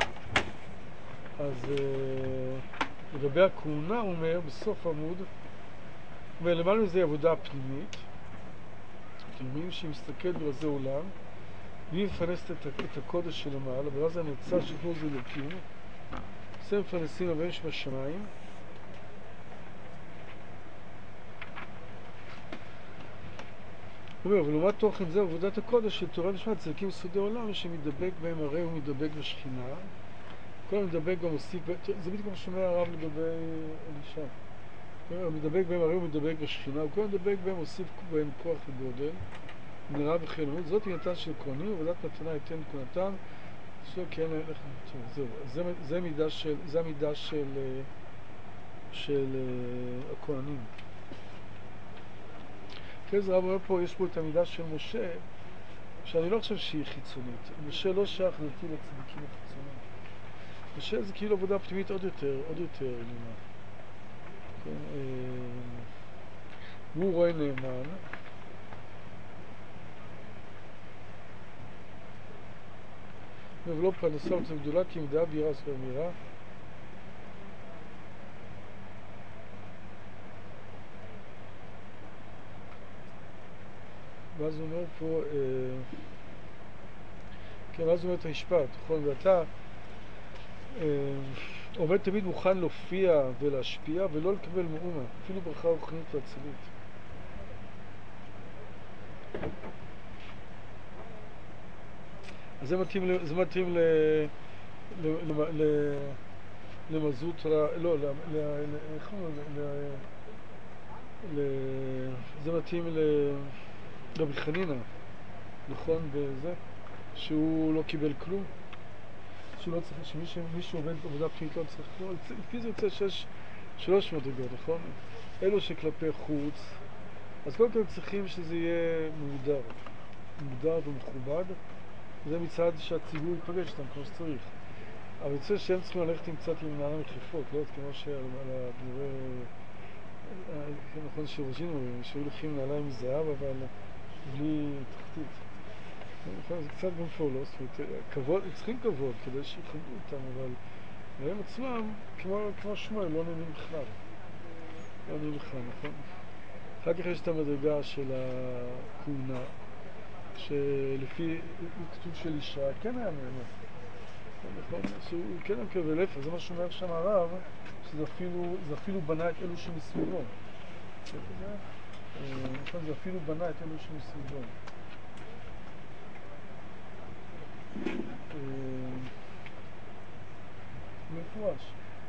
אז אה, לגבי הכהונה הוא אומר בסוף עמוד, ולמעלה מזה עבודה פנימית, אתם רואים שהיא מסתכלת ברזי עולם, והיא מפרנסת את, את הקודש של המעלה, ואז הנצר של כל זה אלוקים, עושה מפרנסים הבאים שבשמיים, הוא אומר, ולעומת תוכן זה עבודת הקודש של תורה נשמת צדיקים סודי עולם שמדבק בהם הרי הוא מדבק בשכינה, כל המדבק גם מוסיף, זה בדיוק כמו שומע הרב לגבי אלישע, הוא מדבק בהם הרי הוא מדבק בשכינה, וכל המדבק בהם מוסיף בהם כוח וגודל, נראה וחילונית, זאת עניינתן של כהנים, עבודת מתנה ייתן כהונתן, כן, זהו, זה, זה מידה של, זה המידה של, של הכהנים. אחרי זה רב אומר פה, יש פה את המידה של משה, שאני לא חושב שהיא חיצונית. משה לא שייך לדעתי לצדיקים החיצוניים. משה זה כאילו עבודה פנימית עוד יותר, עוד יותר נאמן. כן, אה, והוא רואה נאמן. ולא פרנסה אותה גדולה כי מדעה בירה סביב מירה. ואז הוא אומר פה, אה, כן, ואז הוא אומר את המשפט, נכון, ואתה אה, עומד תמיד מוכן להופיע ולהשפיע ולא לקבל מאומה, אפילו ברכה רוחנית ואצילית. אז זה מתאים, זה מתאים ל... למזות רע, לא, איך הוא אומר, זה מתאים לרבי חנינא, נכון, בזה, שהוא לא קיבל כלום, שהוא לא צריך, שמי שעובד בעבודה פנימית לא צריך כלום, לפי זה יוצא שיש שלוש מדרגות, נכון? אלו שכלפי חוץ, אז קודם כל צריכים שזה יהיה מוגדר, מוגדר ומכובד, זה מצד שהציבור ייפגש איתם כמו שצריך. אבל יוצא שהם צריכים ללכת עם קצת עם נעליים יחפות, לא? כמו שעל הדברי... נכון שרוז'ין אומרים, שהיו לוקחים נעליים מזהב, אבל בלי תחתית. נכון, זה קצת גם פולוס, כבוד, הם צריכים כבוד כדי שיכבדו אותם, אבל הם עצמם, כמו, כמו שמואל, לא נהנים בכלל. לא נהנים בכלל, נכון? אחר כך יש את המדרגה של הכהונה, שלפי כתוב של אישה, כן היה נהנה. נכון, שהוא כן מקבל איפה, זה מה שאומר שם הרב, שזה אפילו, זה אפילו בנה את אלו שמסביבו. נכון, זה אפילו בנה את אלו שמסביבו. מפורש,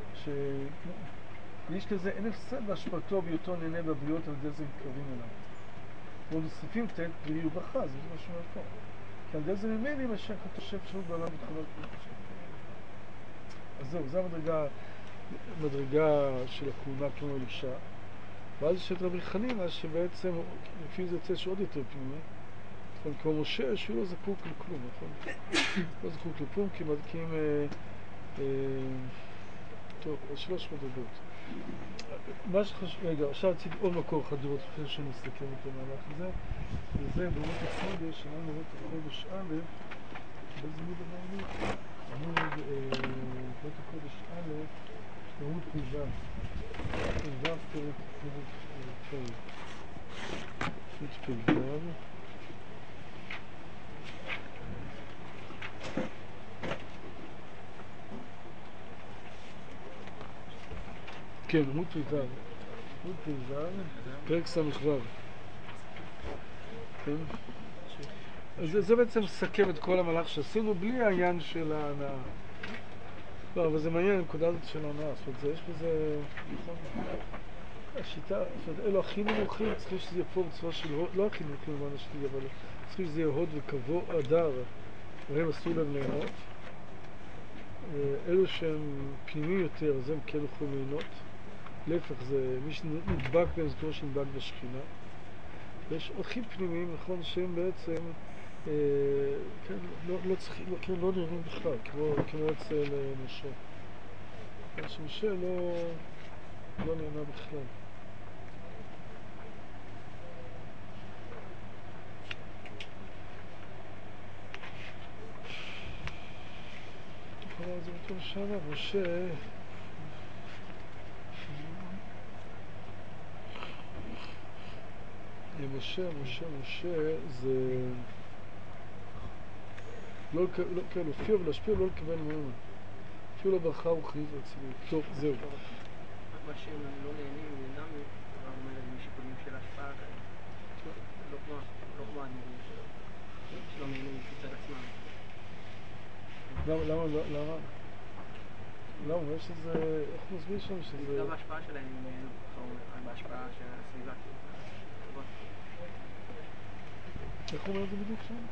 שיש כזה אין הפסד בהשפעתו בהיותו נהנה בבריאות, על ידי זה מתקרבים אליו. ומוסיפים תת פרי וברכה, זה מה שאומר פה. כי על ידי זה ממני משך התושב שלו בעולם מתחלות פרי. אז זהו, זו המדרגה, המדרגה של הכהונה כמו אלישע. ואז יש את רבי חנינא שבעצם, לפי זה יוצא שעוד יותר פנימי, נכון, כמו משה שהוא לא זקוק לכלום, נכון? לא זקוק לכלום כי מדקים, אה, אה, טוב, שלוש מדרגות. מה שחשוב, רגע, עכשיו רציתי עוד מקור אחד לראות לפני שנסתכל את המהלך הזה, וזה ברות החודש, שלנו ברות החודש א', באיזה מיד אמרנו? עמוד ברות החודש א', עמוד פ"ו, פ"ו פרק פרק פרק פ"ו. כן, עמוד פ"ו, עמוד פ"ו, פרק ס"ו. כן. אז זה בעצם מסכם את כל המהלך שעשינו בלי העניין של ההנאה. לא, אבל זה מעניין, הנקודה הזאת של ההנאה. זאת אומרת, יש בזה, נכון, השיטה, זאת אומרת, אלו הכי נמוכים, צריכים שזה יהיה פה בצורה של הוד, לא הכי נמוכים במובן השני, אבל צריכים שזה יהיה הוד וכבוד, הדר, והם אסור להם ליהנות. אלו שהם פנימי יותר, אז הם כן יכולים ליהנות. להפך, זה מי שנדבק בהם זה כמו שנדבק בשכינה. ויש הכי פנימיים, נכון, שהם בעצם אה, כן, לא, לא צריכים, לא, כן, לא נראים בכלל, כמו, כמו אצל משה. שמשה לא, לא נהנה בכלל. כלומר, זה אותו שמה, משה... משה, משה, משה, זה... לא, לא, כן, להופיע ולהשפיע, לא לקבל ממנו. אפילו לא ברכה רוחנית רצינית. טוב, זהו. מה שהם לא נהנים ממנם, הרב אומר את זה משיקולים של השפעה, לא כמו הדמורים שלו, שלא נהנים מצד עצמם. למה, למה, למה? למה, אומר שזה, איך מסביר שם שזה... לא בהשפעה שלהם, בהשפעה של הסביבה. איך הוא אומר את זה בדיוק שם?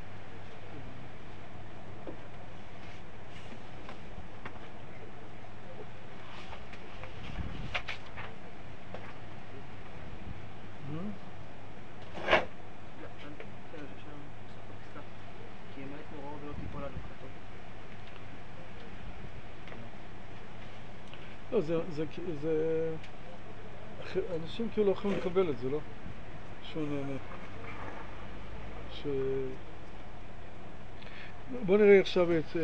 לא, זה, זה, זה... אנשים כאילו לא יכולים לקבל את זה, לא? שהוא נהנה. ש... בוא נראה עכשיו את...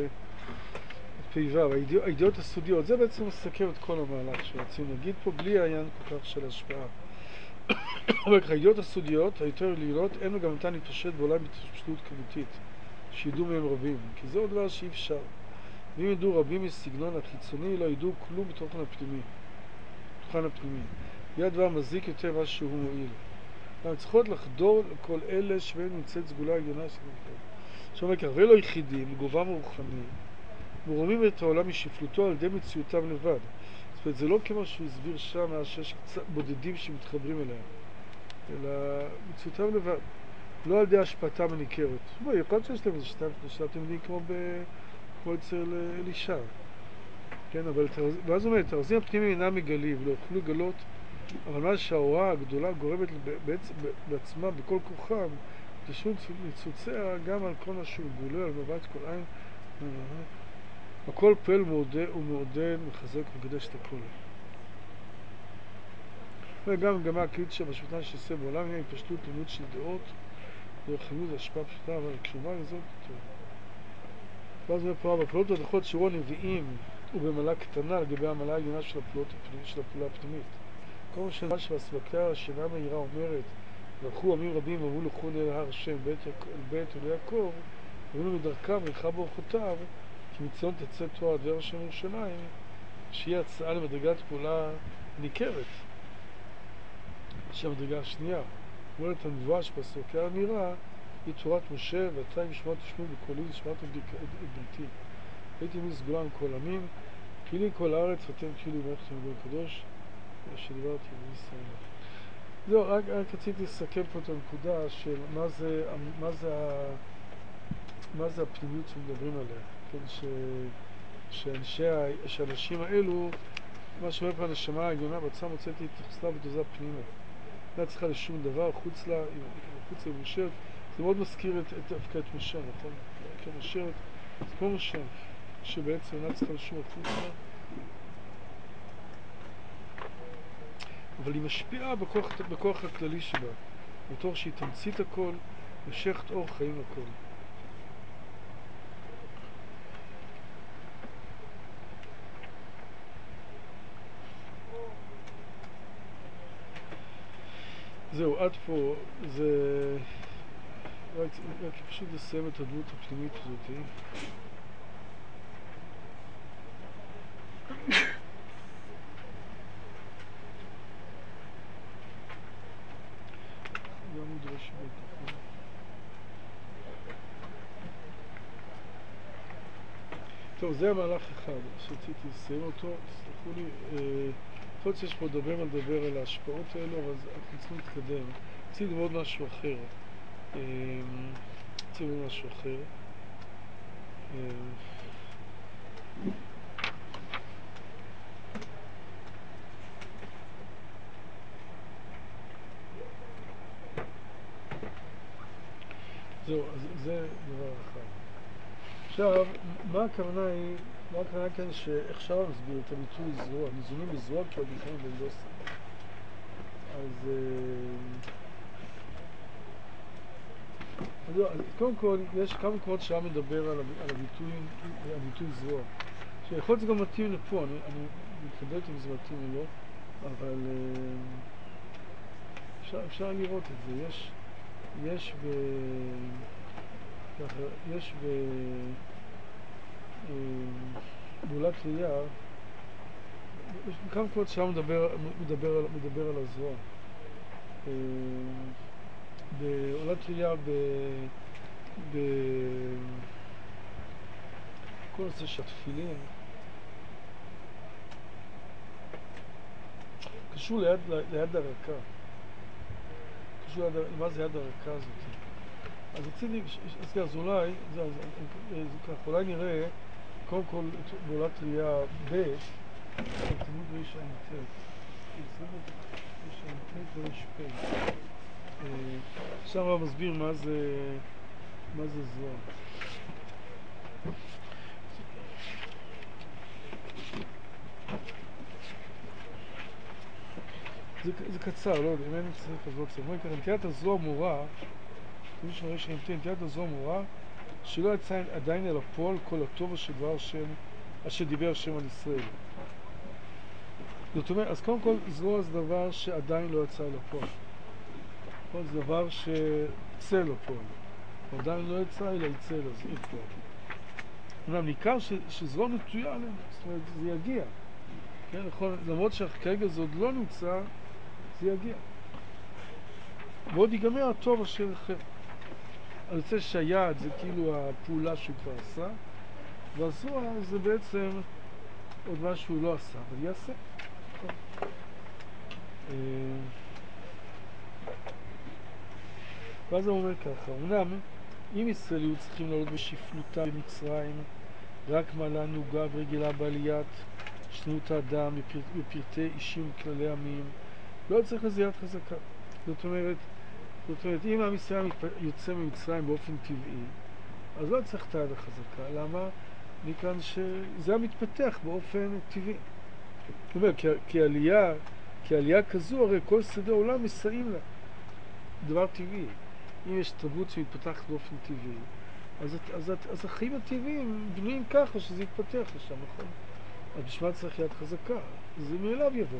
פ"ו, הידיעות הסודיות, זה בעצם מסכם את כל המהלך שרצינו להגיד פה, בלי העניין כל כך של השפעה. אבל ככה, הידיעות הסודיות, היותר לירות, אין לו גם ניתן להתפשט בעולם בתפשטות כמותית, שידעו מהם רבים, כי זה עוד דבר שאי אפשר. ואם ידעו רבים מסגנון החיצוני, לא ידעו כלום בתוכן הפנימי. בתוכן הפנימי. יהיה הדבר מזיק יותר מה שהוא מועיל. אנחנו צריכות לחדור לכל אלה שבהם נמצאת סגולה עליונה של המקום. שאומר כך, ולא יחידים, מגובם רוחני, מורמים את העולם משפלותו על ידי מציאותם לבד. זאת אומרת, זה לא כמו שהוא הסביר שם, שיש קצת בודדים שמתחברים אליהם, אלא מציאותם לבד. לא על ידי השפעתם הניכרת. זאת אומרת, יכול להיות שיש להם איזה שתיים שלושה תלמידים כמו, ב... כמו אצל אלישע. כן, אבל ואז הוא אומר, את הרזים הפנימיים אינם מגלים, לא יוכלו לגלות, אבל מה שההוראה הגדולה גורמת בעצם, בעצמה, בכל כוחם, תשעות ניצוציה גם על כל מה שהוא גולה, על מבט כל עין, הכל פועל ומעודד, מחזק ומקדש את הכל. וגם גם הכלית שבשפטן שעושה בעולם היא פשטות לימוד של דעות, ורחמות השפעה פשוטה, אבל כשאומר זאת, טוב. ואז מפה בפעולות הדחות שיעור הנביאים ובמעלה קטנה לגבי המעלה העליונה של הפעולה הפנימית. כל מה שנראה שבסבקה השינה מהירה אומרת, והלכו עמים רבים ואמרו לכו אל הר השם בית אל יעקב, ואמרו מדרכם ילכה באורחותיו, כי מציון תצא תורה דבר השם ירושלים, שיהיה הצעה למדרגת פעולה ניכרת. שהמדרגה השנייה, אומרת הנבואה שבסבקה הנראה, היא תורת משה, ואתה אם שמעת תשמעו בקולי, שמעת את בריתי. הייתי מסגולה עם כל עמים, כאילו כל הארץ, ואתם כאילו מערכת המגור הקדוש, שדיברתי עם ישראל. זהו, רק, רק רציתי לסכם פה את הנקודה של מה זה, מה זה, מה זה הפנימיות שמדברים עליה. כן, ש, שאנשי, שאנשים האלו, מה שאומר פה הנשמה העליונה, בעצם מוצאתי את חוסלה ותוזה פנימה. לא צריכה לשום דבר, חוץ לה, חוץ לה מושרת. זה מאוד מזכיר את, את, את, את משה, נכון? כן, מושרת, זה כמו משה, שבעצם לא צריכה לשום חוץ לה. אבל היא משפיעה בכוח, בכוח הכללי שבה, בתור שהיא תמצית הכל, משכת אור חיים הכל. זהו, עד פה זה... רק, רק פשוט לסיים את הדמות הפנימית הזאת. גם מדרש בית. טוב, זה המהלך אחד שרציתי לסיים אותו. סלחו לי, יכול להיות שיש פה לדבר על לדבר על ההשפעות האלו, אבל אנחנו צריכים להתקדם. רציתי ללמוד משהו אחר. רציתי ללמוד משהו אחר. זהו, אז זה דבר אחד. עכשיו, מה הכוונה היא מה קרה כאן שאפשר להסביר את הביטוי זרוע, ניזונים בזרוע כי עוד נכנסים בלדוסה. אז... אז, אז קודם כל, יש כמה מקומות שעה מדבר על, על הביטוי, הביטוי זרוע. שיכול להיות זה גם מתאים לפה, אני, אני מתלבט אם זה מתאים או לא, אבל אפשר, אפשר לראות את זה. יש, יש ב... ככה, יש ב... בעולת ראייה, יש כמה מקומות שעה מדבר, מדבר, על, מדבר על הזרוע. בעולת ראייה, ב... ב... כל נושא של התפילין, קשור ליד, ליד הרקה. קשור ליד, מה זה יד הרקה הזאת? אז רציתי, אז ככה, אז אולי, זה, אז, זה ככה, אולי נראה, קודם כל, בעולת ראייה ב', תמיד ראש הנתת. ראש הנתת וראש פה. עכשיו הוא מסביר מה זה, מה זה זרוע. זה, זה קצר, לא יודע, אם אין צריך אז לא קצר. אומר ככה, נטיית הזרוע מורה, מי שמראה שנתן, נטיית הזרוע מורה, שלא יצא עדיין אל הפועל כל הטוב אשר דבר השם, אשר דיבר השם על ישראל. זאת אומרת, אז קודם כל, זרוע זה דבר שעדיין לא יצא אל הפועל. זה דבר שיצא לפועל. עדיין לא יצא, אלא יצא לו, זה יצא. אומנם ניכר שזרוע נטויה עליהם, זאת אומרת, זה יגיע. כן, נכון, למרות שכרגע זה עוד לא נמצא, זה יגיע. ועוד ייגמר הטוב אשר אחר. אני רוצה שהיעד זה כאילו הפעולה שהוא כבר עשה, והזרוע זה בעצם עוד מה שהוא לא עשה, אבל יעשה. ואז הוא אומר ככה, אמנם אם ישראל היו צריכים לעלות בשפלותה במצרים, רק מעלה נוגה ורגילה בעליית שנות האדם בפרט, בפרטי אישים וכללי עמים, לא צריך לזה יד חזקה. זאת אומרת, זאת אומרת, אם עם ישראל יוצא ממצרים באופן טבעי, אז לא צריך את היד החזקה. למה? מכאן שזה מתפתח באופן טבעי. זאת אומרת, כי, כי עלייה, כי עלייה כזו, הרי כל שדה עולם מסייעים לה. דבר טבעי. אם יש תרבות שמתפתחת באופן טבעי, אז, אז, אז החיים הטבעיים בנויים ככה שזה יתפתח לשם, נכון? אז בשביל צריך יד חזקה, זה מאליו יבוא.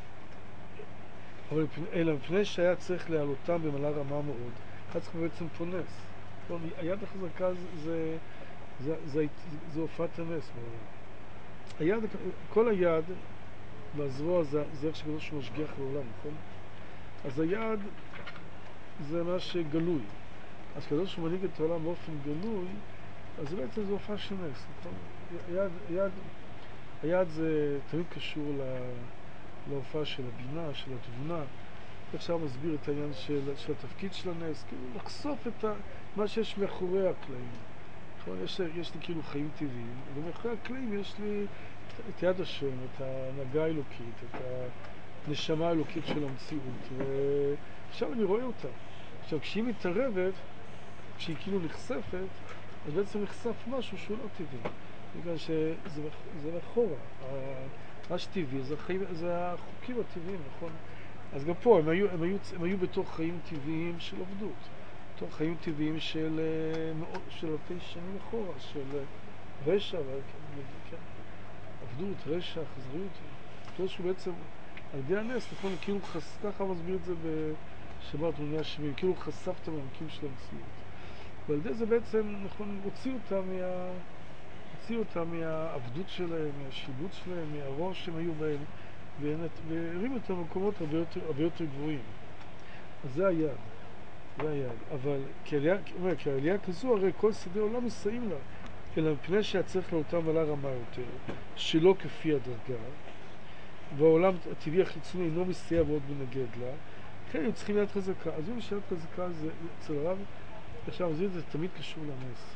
אבל אלא מפני שהיה צריך להעלותם במעלה רמה מאוד, היה צריך בעצם פונס. היד החזקה זה, זה, זה, זה, זה הופעת הנס בעולם. היד, כל היד והזרוע זה, זה איך שגדול שמשגיח בעולם, נכון? אז היד זה מה שגלוי. אז כדור שהוא מנהיג את העולם באופן גלוי, אז בעצם זה הופעה של נס, נכון? היד, היד, היד זה תמיד קשור לה, להופעה של הבינה, של התבונה. עכשיו מסביר את העניין של, של התפקיד של הנס, כאילו לחשוף את ה, מה שיש מאחורי הקלעים. נכון? יש, יש לי כאילו חיים טבעיים, ומאחורי הקלעים יש לי את יד השם, את ההנהגה האלוקית, את הנשמה האלוקית של המציאות, ועכשיו אני רואה אותה. עכשיו, כשהיא מתערבת, כשהיא כאילו נחשפת, אז בעצם נחשף משהו שהוא לא טבעי. בגלל שזה לחורה. מה שטבעי זה, החיים, זה החוקים הטבעיים, נכון? אז גם פה הם היו, הם היו, הם היו בתוך חיים טבעיים של עבדות. בתוך חיים טבעיים של, של אלפי שנים לחורה, של רשע, כן, עבדות, רשע, חזריות. כל שהוא בעצם, על ידי הנס, נכון, כאילו חס... ככה מסביר את זה בשבת מוניה שבעים, כאילו חשף את המעמקים של המציאות. ועל ידי זה בעצם, נכון, הוציא אותה מה... הוציא אותה מהעבדות שלהם, מהשיבוט שלהם, מהראש שהם היו בהם, והרים אותם במקומות הרבה יותר, הרבה יותר גבוהים. אז זה היד, זה היד. אבל כעלייה, אומר, כעלייה כזו, הרי כל שדה עולם מסייעים לה, אלא מפני שהצריך לאותה מעלה רמה יותר, שלא כפי הדרגה, והעולם הטבעי החיצוני אינו מסייע ועוד מנגד לה, כן, הם צריכים יד חזקה. אז אם שיד חזקה זה אצל הרב, עכשיו זה, זה תמיד קשור לנס.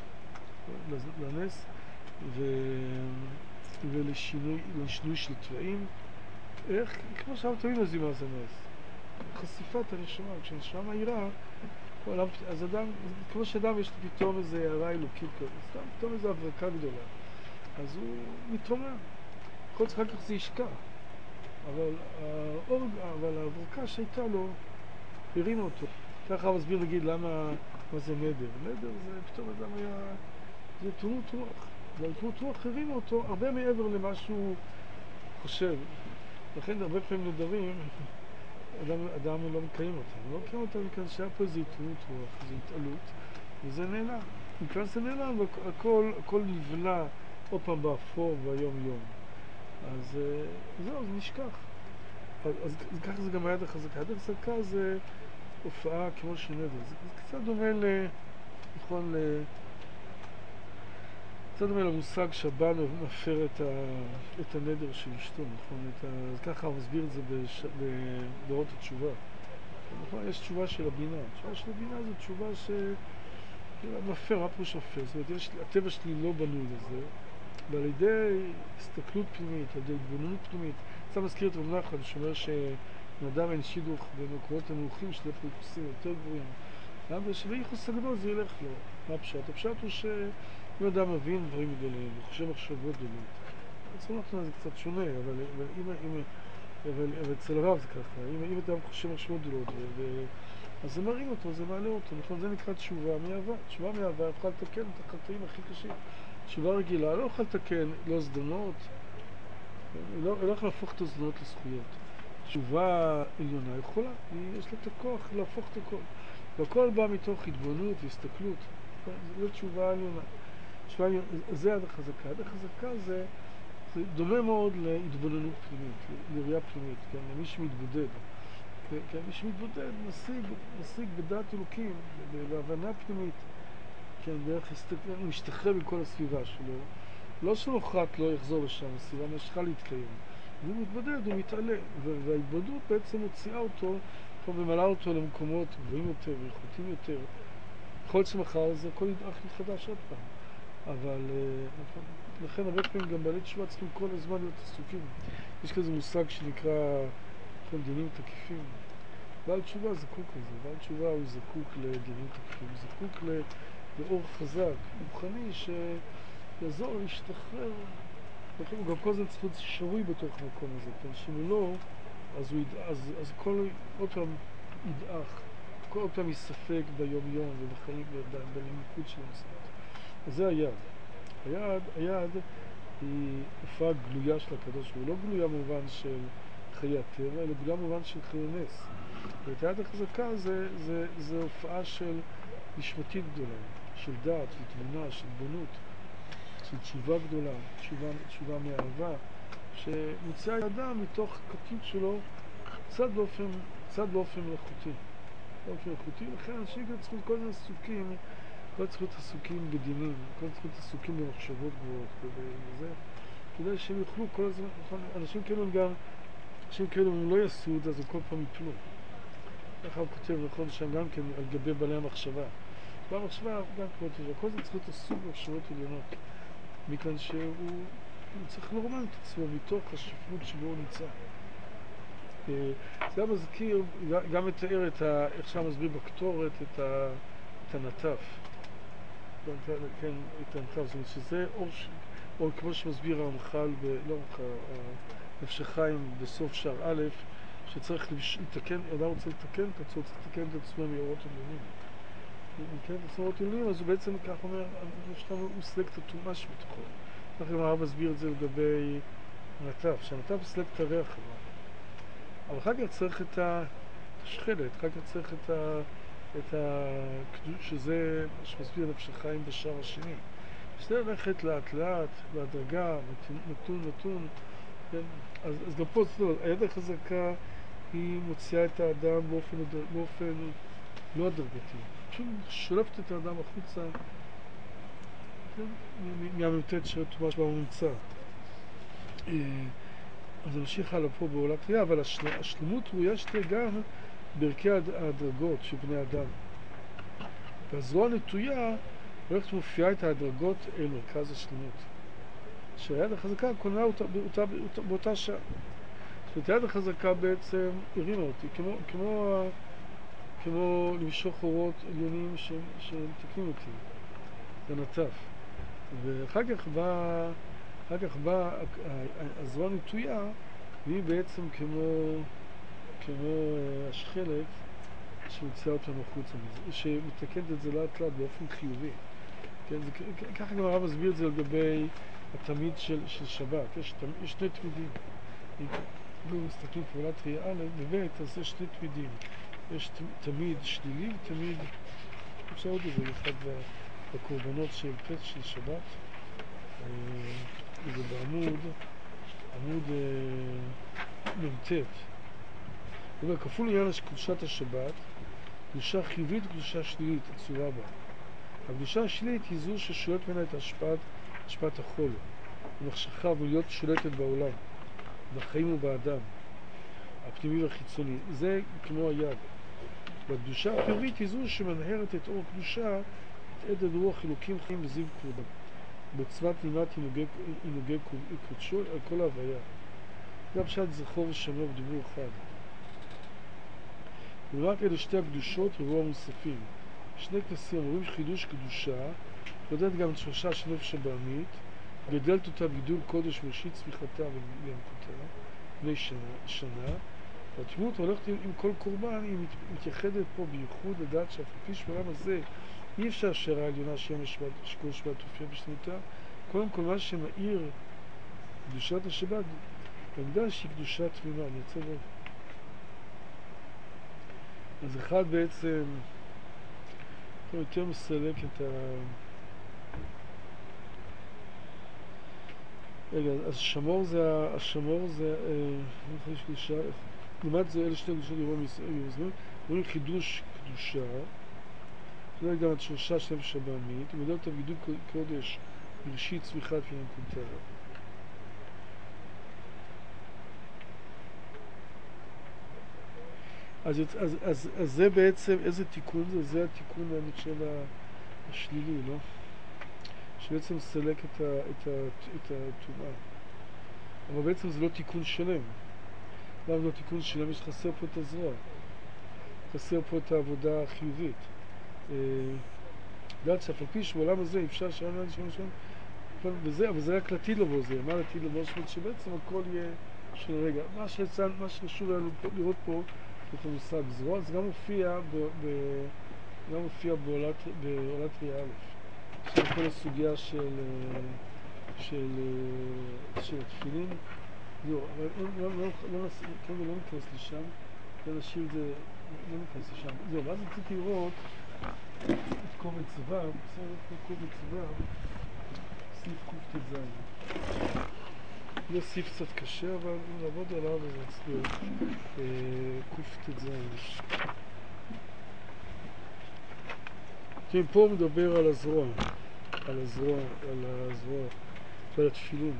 לנס ו... ולשינוי לשינוי של צבעים. איך, כמו שאנחנו תמיד מזים מה זה נס. חשיפת הנשמה, כשנשמה מהירה, אז אדם, כמו שאדם יש פתאום איזו הערה אלוקית כזאת, סתם פתאום איזו הברקה גדולה. אז הוא מתרומם. כל אחר כך זה ישכח. אבל האורג, אבל הברקה שהייתה לו, הרימה אותו. ככה מסביר להגיד למה, מה זה נדר. נדר זה פתאום אדם היה, זה תרומת רוח. והתרומת רוח הרימה אותו הרבה מעבר למה שהוא חושב. לכן הרבה פעמים נדרים, אדם, אדם לא מקיים אותם. לא מקיים אותם מכאן שהיה פה איזו תרומת רוח, איזו התעלות, וזה נעלם. מכאן זה נעלם, והכל, הכל נבלע עוד פעם באפור ביום יום. אז זהו, זה נשכח. אז, אז ככה זה גם היד החזקה. היד החזקה זה הופעה כמו של נדר. זה, זה קצת דומה ל... נכון, ל... קצת דומה למושג שהבעל מפר את, ה... את הנדר של אשתו, נכון? את ה... אז ככה הוא מסביר את זה בש... בדורות התשובה. נכון, יש תשובה של הבינה. תשובה של הבינה זו תשובה ש... מפר, מה פירוש מפר? זאת אומרת, יש... הטבע שלי לא בנוי לזה. ועל ידי הסתכלות פנימית, על ידי התבוננות פנימית, קצת מזכיר את רב נחמן, שאומר שבנאדם אין שידוך במקומות הנמוכים של הפריפוסים יותר גבוהים. גם בשביל ייחוס הגדול זה ילך לו. מה הפשט? הפשט הוא שאם אדם מבין דברים גדולים, הוא חושב מחשבות גדולות. אצל נחמן זה קצת שונה, אבל, אבל, אם, אם, אבל, אבל אצל הרב זה ככה. אם, אם אדם חושב מחשבות גדולות, ו, אז זה מרים אותו, זה מעלה אותו. נכון, זה נקרא תשובה מאהבה. תשובה מאהבה יכולה לתקן את החטאים הכי קשים. תשובה רגילה, לא יכול לתקן, לא זדונות, לא, לא יכול להפוך את הזדונות לזכויות. תשובה עליונה יכולה, יש לה את הכוח להפוך את הכל. והכל בא מתוך התבוננות והסתכלות. זו תשובה עליונה. תשובה עליונה, זה יד החזקה. יד החזקה זה, זה דומה מאוד להתבוננות פנימית, לראייה פנימית, כן? למי שמתבודד. כן? מי שמתבודד משיג, משיג בדעת אלוקים, בהבנה פנימית. כן, דרך הסתכל, הוא משתחרר מכל הסביבה שלו. לא שנוחת לא יחזור לשם, הסביבה ממשיכה להתקיים. הוא מתבודד, הוא מתעלה, וההתבודדות בעצם מוציאה אותו, וממלאה אותו למקומות גבוהים יותר ואיכותיים יותר. יכול להיות שמחר זה הכל ידעך מחדש עוד פעם. אבל לכן הרבה פעמים גם בעלי תשובה צריכים כל הזמן להיות עסוקים. יש כזה מושג שנקרא דינים תקיפים. בעל תשובה זקוק לזה. בעל תשובה הוא זקוק לדינים תקיפים. הוא זקוק ל... באור חזק, רוחני, שיעזור להשתחרר. הוא גם כל הזמן צריך להיות שרוי בתוך המקום הזה, כי אנשים לא, אז, הוא יד... אז, אז כל עוד פעם ידעך, כל עוד פעם יספק ביום יום ובחיים ובלימיקוד של המסעות. אז זה היד. היד, היד היא הופעה גלויה של הקדוש, הוא לא גלויה במובן של חיי הטבע, אלא גלויה במובן של חיי נס. ואת היד החזקה זה, זה, זה הופעה של נשמתית גדולה, של דעת, של תבונה, של בונות, של תשובה גדולה, תשובה, תשובה מאהבה, שמוציאה האדם מתוך קטנות שלו קצת באופן, קצת באופן מלאכותי. באופן מלאכותי, לכן אנשים כאן צריכים כל הזמן עסוקים, כל צריכים עסוקים בדינים, כל צריכים עסוקים במחשבות גבוהות, וזה, כדי שהם יוכלו כל הזמן, אנשים כאלו גם, אנשים כאלו אם לא יעשו את זה, אז הם כל פעם יפלו. ככה הוא כותב, נכון, שם גם כן על גבי בעלי המחשבה. בעל המחשבה גם כמו תשע, כל זה צריך להיות עסוק במחשבות עליונות. מכאן שהוא צריך לרומם את עצמו מתוך השפלות שבו הוא נמצא. זה מזכיר, גם מתאר את ה... איך שם מסביר בקטורת את, ה, את הנטף. כן, את הנטף, זאת אומרת שזה אור, או כמו שמסביר הרמח"ל, ב, לא רמח"ל, נפש חיים בסוף שער א', שצריך לתקן, אדם רוצה לתקן את עצמו, צריך לתקן את עצמו מאורות עליונים. אם כן, את עצמו מאורות עליונים, אז הוא בעצם כך אומר, הנפש חיים הוא סלק את הטומאה שבתוכו. כך גם הרב מסביר את זה לגבי הנטף, שהנטף סלק את הריח כבר. אבל אחר כך צריך את השחלת, אחר כך צריך את ה... את הקדוש, שזה מה שמסביר נפש חיים בשער השני. שזה ללכת לאט לאט, בהדרגה, נתון נתון. כן? אז, אז גם פה, זאת אומרת, היד החזקה היא מוציאה את האדם באופן, באופן לא הדרגתי. פשוט שולפת את האדם החוצה, כן? מהממתת של התומה שבה הוא נמצא. אז נמשיך הלאה פה בעולה קריאה, אבל השל... השלמות ראויה שתהיה גם בערכי ההדרגות של בני אדם. והזרוע נטויה הולכת ומופיעה את ההדרגות אל מרכז השלמות. שהיד החזקה קונה אותה, אותה, אותה, באותה שעה. זאת אומרת, היד החזקה בעצם הרימה אותי, כמו, כמו, כמו למשוך אורות עליונים שמתקנים אותי. זה נטף. ואחר כך בא, אחר כך באה הזרוע נטויה, והיא בעצם כמו, כמו השחלת שמוציאה אותנו החוצה מזה, שמתקנת את זה לאט לאט באופן חיובי. כן, זה, ככה גם הרב מסביר את זה לגבי התמיד של, של שבת. יש, יש שני תמידים. אם מסתכלים פעולת ראייה א' בבית, אז יש שני תמידים. יש תמיד שלילי ותמיד, אפשר עוד איזה אחד בקורבנות של פס של שבת. זה בעמוד, עמוד מ"ט. זאת אומרת, כפול עניין קדושת השבת, קדושה חיובית וקדושה שלילית, הצורה בה. הקדושה השלילית היא זו ששולט ממנה את השפעת, השפעת החול, ומחשכה ולהיות שולטת בעולם, בחיים ובאדם, הפנימי והחיצוני. זה כמו היד. והקדושה החיובית היא זו שמנהרת את אור קדושה, את עדד רוח אלוקים חיים וזיו קורבן. בעוצמת נימת עינוגי קודשו על כל ההוויה. גם פשט זכור ושמור בדיבור אחד. ורק אלה שתי הקדושות רבו המוספים. שני כנסים אומרים חידוש קדושה, קודמת גם את שורשה של נפש הבעמית, גדלת אותה בגידול קודש וראשית צמיחתה וינקותה, בני שנה, שנה. והתמימות הולכת עם, עם כל קורבן, היא מתייחדת פה בייחוד לדעת שאף על פי שבעולם הזה אי אפשר שהשערה העליונה שם שכל שבת תופיע בשלמותה. קודם כל מה שמאיר קדושת השבת, העובדה שהיא קדושה תמימה, אני רוצה לראות. אז אחד בעצם יותר מסלק את ה... רגע, אז שמור זה, השמור זה, אני חושב שקדושה, לעומת זה אלה שתי קדושות ירום יוזמים, אומרים חידוש קדושה, זה גם את שורשה של נפש הבעמית, ומדבר אותה בגידול קודש בראשית צמיחת וינקותה. אז, אז, אז, אז זה בעצם, איזה תיקון זה? זה התיקון האמת של השלילי, לא? שבעצם סלק את, ה, את, ה, את הטומאה. אבל בעצם זה לא תיקון שלם. למה לא תיקון שלם? יש חסר פה את הזרוע. חסר פה את העבודה החיובית. דעת שאף על פי שבעולם הזה אפשר שעם יד שם שם וזה, אבל זה רק לעתיד לבוא זה. מה לעתיד לבוא? שבעצם הכל יהיה של רגע. מה שצריך, מה שחשוב לנו לראות פה את המושג זרוע, זה גם מופיע ב, ב, גם מופיע בעולת, בעולת ראייה א'. עכשיו כל הסוגיה של של של התפילין. לא, אבל לא, לא, לא, כן, לא נכנס לשם. לא נשאיר את זה, לא נכנס לשם. זהו, ואז רציתי לראות את קובץ ו', בסדר, את קובץ ו', סעיף קט"ז. זה סעיף קצת קשה, אבל אם נעבוד עליו אז נצליח. קט"ז. כן, פה הוא מדבר על הזרוע, על הזרוע, על הזרוע, ועל התפילין.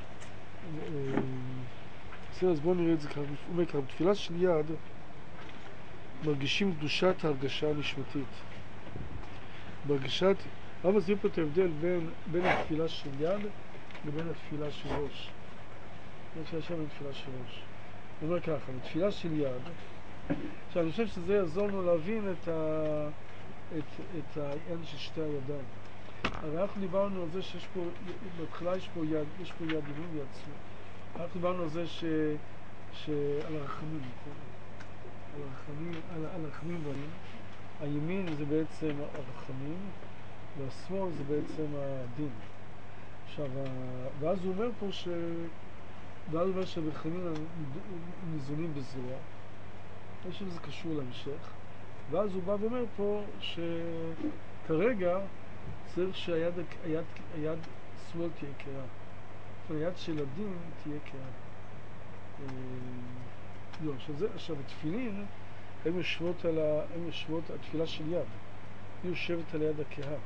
בסדר, אז בואו נראה את זה ככה. הוא אומר ככה, בתפילה של יד מרגישים קדושת ההרגשה הנשמתית. בהרגשת, אבל מסביר פה את ההבדל בין, בין התפילה של יד לבין התפילה של ראש. יש שם בין תפילה של ראש. הוא אומר ככה, בתפילה של יד, עכשיו אני חושב שזה יעזור לנו להבין את, ה, את, את העניין של שתי הידיים. הרי אנחנו דיברנו על זה שיש פה, בהתחלה יש פה יד, יש פה יד ימין ויד שמאל. אנחנו דיברנו על זה ש, שעל הרחמים, על הרחמים, על, על הרחמים בהם. הימין זה בעצם הרחמים, והשמאל זה בעצם הדין. עכשיו, ואז הוא אומר פה ש... ואז הוא אומר שהרחמים ניזונים בזרוע. יש שזה קשור להמשך. ואז הוא בא ואומר פה שכרגע צריך שהיד היד, היד שמאל תהיה קרה. היד של הדין תהיה קרה. לא, עכשיו זה, עכשיו התפילין, הן יושבות על ה... הן יושבות, התפילה של יד. היא יושבת על יד הקהה.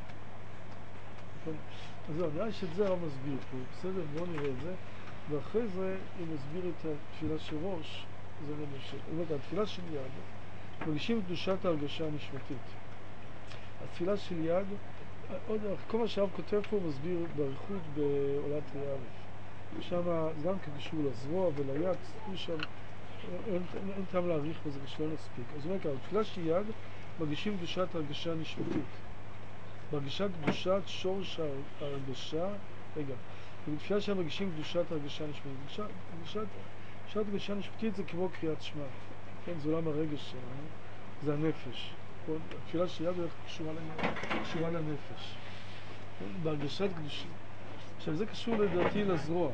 אז זהו, נראה שאת זה הרב מסביר פה. בסדר, בואו נראה את זה. ואחרי זה הוא מסביר את התפילה של ראש. זה נמשך. הוא אומר, התפילה של יד, מרגישים קדושת ההרגשה הנשמתית. התפילה של יד, עוד, כל מה שהרב כותב פה הוא מסביר באריכות בעולת ראייה א'. שם גם קשור לזרוע וליד, שם אין, אין טעם להעריך בזה שלא נספיק. אז הוא אומר ככה, בתפילה של יד מרגישים קדושת ההרגשה הנשמתית. מרגישה קדושת שורש ההרגשה, רגע, ובתפילה שהם מרגישים קדושת הרגשה נשמתית. קדושת הרגשה נשמתית זה כמו קריאת שמע. כן, זה עולם הרגש שלנו, זה הנפש. התפילה של יד קשורה, קשורה לנפש. בהרגשת קדושה. עכשיו זה קשור לדעתי לזרוע,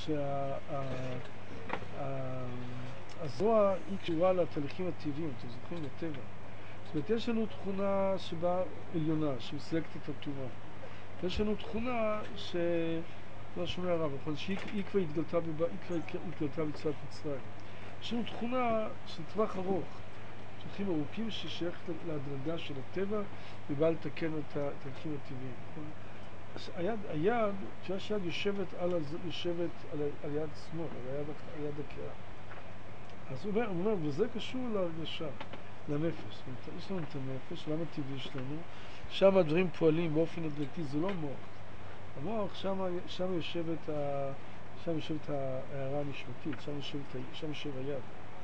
שהזרוע היא קשורה לתהליכים הטבעיים, אתם זוכרים, לטבע. זאת אומרת, יש לנו תכונה שבה עליונה, שמסלקת את הטומאה. יש לנו תכונה ש... לא שומע הרב, נכון, שהיא כבר התגלתה, היא כבר התגלתה בצורת מצרים. יש לנו תכונה של טווח ארוך, טווחים ארוכים ששייכת להדרגה של הטבע ובא לתקן את התהליכים הטבעיים. היד, היד, כשיש יד יושבת על, יושבת על, על יד שמאל, על יד, על יד הקרה. אז הוא אומר, הוא אומר, וזה קשור להרגשה, לנפש. יש לנו את הנפש, למה טבעי שלנו? שם הדברים פועלים באופן הדרגתי, זה לא מוח. המוח, שם, שם יושבת, ה, שם יושבת ההערה הנשמתית, שם יושבת, שם יושב היד.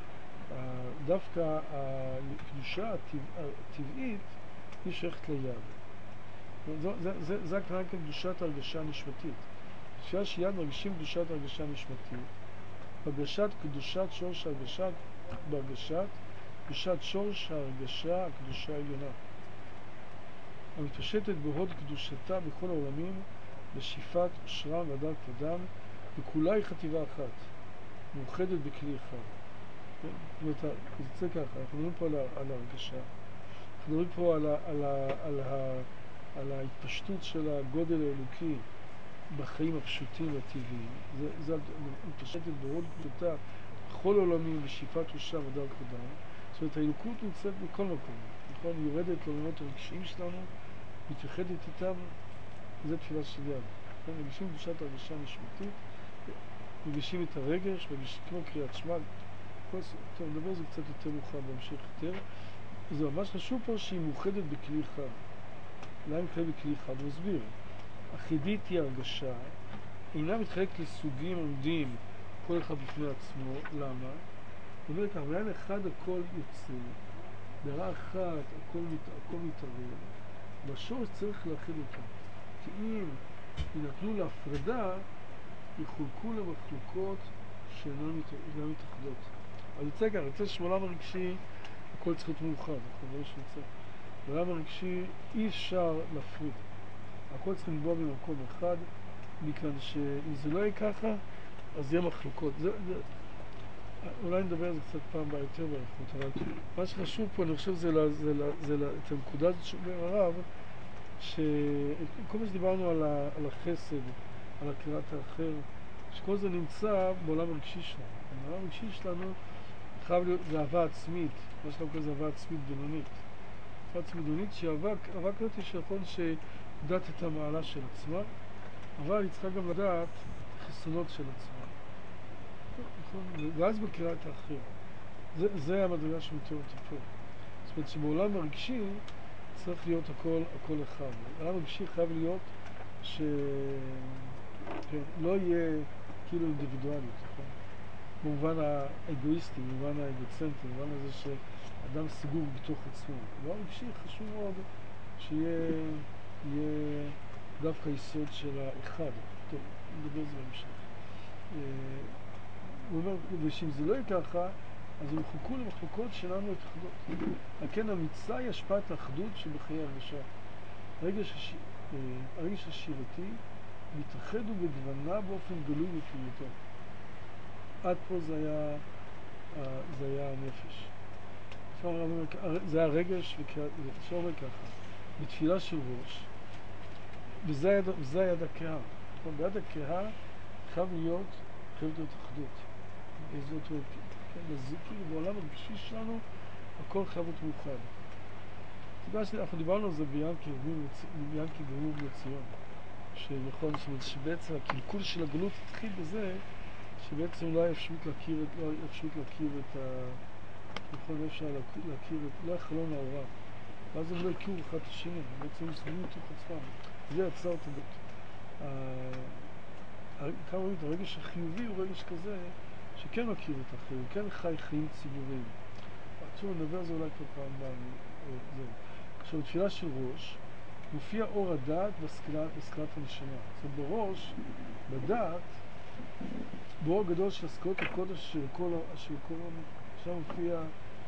דווקא הקדושה הטבעית היא שייכת ליד. זה, זה, זה, זה הכוונה כקדושת הרגשה הנשמתית. תפילה שיד מרגישים קדושת הרגשה הנשמתית, הרגשת קדושת שורש הרגשת, בהרגשת קדושת שורש ההרגשה הקדושה העליונה. המתפשטת בהוד קדושתה בכל העולמים, בשאיפת אושרם והדר כבודם, וכולה היא חטיבה אחת, מאוחדת בכלי אחד. זאת אומרת, זה יוצא ככה, אנחנו מדברים פה על, על ההרגשה, אנחנו מדברים פה על, ה, על, ה, על, ה, על ההתפשטות של הגודל האלוקי בחיים הפשוטים והטבעיים. זה, זה מתפשטת בהוד קדושתה בכל העולמים, בשאיפת אושרם והדר כבודם. זאת אומרת, האלוקות נמצאת בכל מקום, נכון? היא יורדת לעולמות הרגשיים שלנו, מתייחדת איתם, זה תפילה של יד. מרגישים קדושת הרגשה נשמתית, מרגישים את הרגש, מרגישים כמו קריאת שמע. טוב, נדבר על זה קצת יותר מאוחר, בהמשך יותר. זה ממש חשוב פה שהיא מאוחדת בכלי אחד. למה היא מתחלקת בכלי אחד? הוא מסביר. אחידית היא הרגשה, אינה מתחלקת לסוגים עומדים, כל אחד בפני עצמו. למה? זאת אומרת, בעין אחד הכל יוצא, בהערה אחת הכל, מת, הכל מתערב, בשורש צריך להכיל אותה. כי אם ינתנו להפרדה, יחולקו למחלוקות שאינן מתאחדות. אז יוצא כך, יוצא שבעולם הרגשי הכל צריך להיות מאוחד, אנחנו רואים שיוצא. בעולם הרגשי אי אפשר להפריד. הכל צריך לנבוע במקום אחד, מכאן שאם זה לא יהיה ככה, אז יהיה מחלוקות. זה, זה, אולי נדבר על זה קצת פעם בה יותר באריכות, אבל מה שחשוב פה, אני חושב, זה, לה, זה, לה, זה לה, את הנקודה הזאת שאומר הרב, שכל מה שדיברנו על, ה, על החסד, על הכרת האחר, שכל זה נמצא בעולם הרגשי שלנו. בעולם הרגשי שלנו חייב להיות, זה אהבה עצמית, מה שאתה קורא זה אהבה עצמית בינונית. אהבה עצמית בינונית שהיא אהבה כזאת שיכול שיודעת את המעלה של עצמה, אבל היא צריכה גם לדעת חסרונות של עצמה. ואז מכירה את האחר. זה, זה המדרגה שמתאר אותה פה. זאת אומרת שבעולם הרגשי צריך להיות הכל, הכל אחד. בעולם הרגשי חייב להיות שלא יהיה כאילו אינדיבידואליות, נכון? במובן האגואיסטי, במובן האגוצנטרי, במובן הזה שאדם סגור בתוך עצמו. בעולם הרגשי חשוב מאוד שיהיה יהיה דווקא יסוד של האחד. טוב, נדבר על זה בהמשך. הוא אומר, ושאם זה לא יהיה ככה, אז הם חוקו למחלוקות שלנו את אחדות. לכן המצווה היא השפעת האחדות שבחיי הרגשה. הרגש, הש... הרגש השירתי מתאחד ובגוונה באופן גלוי בפעילותו. עד פה זה היה, זה היה הנפש. זה היה הרגש, אפשר אומר ככה, בתפילה של ראש, וזה היד, וזה היד הקהה. ביד הקהה חייב להיות, חייב להיות אחדות. זאת אומרת, כאילו בעולם הרגשי שלנו הכל חייב להיות מאוחד. אנחנו דיברנו על זה ביענקי גרור בציון, שנכון, שבעצם הקלקול של הגלות התחיל בזה שבעצם לא היה אפשרות להכיר, לא היה אפשרות להכיר את ה... נכון, לא אפשר להכיר את... לא היה חלון העורב. ואז הם לא הכירו אחד את השני, הם בעצם מסגרו מתוך עצמם. זה יצא אותו בית. כמה רואים, הרגש החיובי הוא רגש כזה שכן מכיר את האחר, הוא כן חי חיים ציבוריים. עכשיו נדבר על זה אולי כבר פעם באה. עכשיו, תפילה של ראש, מופיע אור הדעת בסקלת, בסקלת הנשמה. זאת אומרת, בראש, בדעת, באור הגדול של השכלות הקודש של כל, של כל, שם מופיע,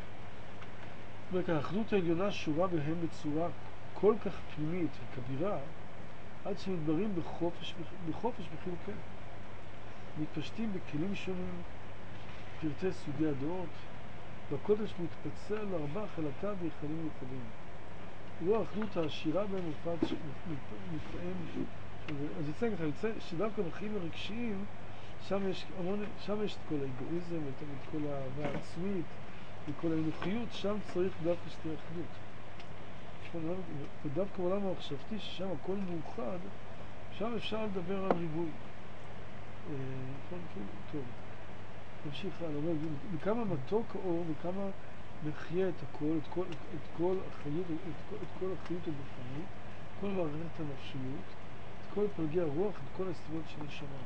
האחדות העליונה שורה בהם בצורה כל כך פנימית וכבירה, עד שמתברים בחופש, בחופש בחילוקי. מתפשטים בכלים שונים, פרטי סוגי הדעות, והקודש מתפצל לארבע חלקיו ויחדים מיוחדים. רוח האחדות העשירה בהם מופעת מתפעם. אז יצא ככה, יצא שדווקא בחיים הרגשיים, שם יש המון, שם יש את כל האגואיזם, את, את כל האהבה העצמית, את כל האנוכיות, שם צריך דווקא שתהיה אחדות. ודווקא בעולם המחשבתי, ששם הכל מאוחד, שם אפשר לדבר על ריבוי. נכון, כן, טוב. נמשיך הלאה, וכמה מתוק האור, וכמה מחיה את הכל, את כל, את כל החיות, את, את כל החיות הגופנית, כל מערכת הנפשיות, את כל פלגי הרוח, את כל הסביבות של נשמה.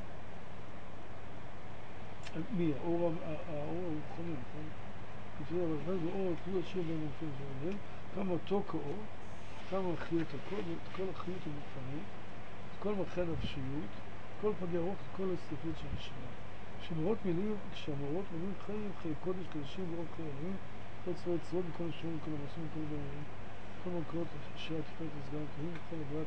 מי? האור, האור הרוחני, נכון? לפני הרחב ואור, אפילו השיר בין מופיעים שאומרים, כמה מתוק האור, כמה מחיה את הכל, את כל החיות הגופנית, את כל מערכת הנפשיות, כל פלגי הרוח, את כל הסביבות של נשמה. כשמורות מילים, כשהמורות מילים חיים, חיי קודש, קדשים, ואור חיי עמים, כל צבאי צבאות, וכל השמורים, וכל המעשים, וכל הדברים, כל מלכויות, שירה תפארת הסגן הכהנים, וכל הבריאת.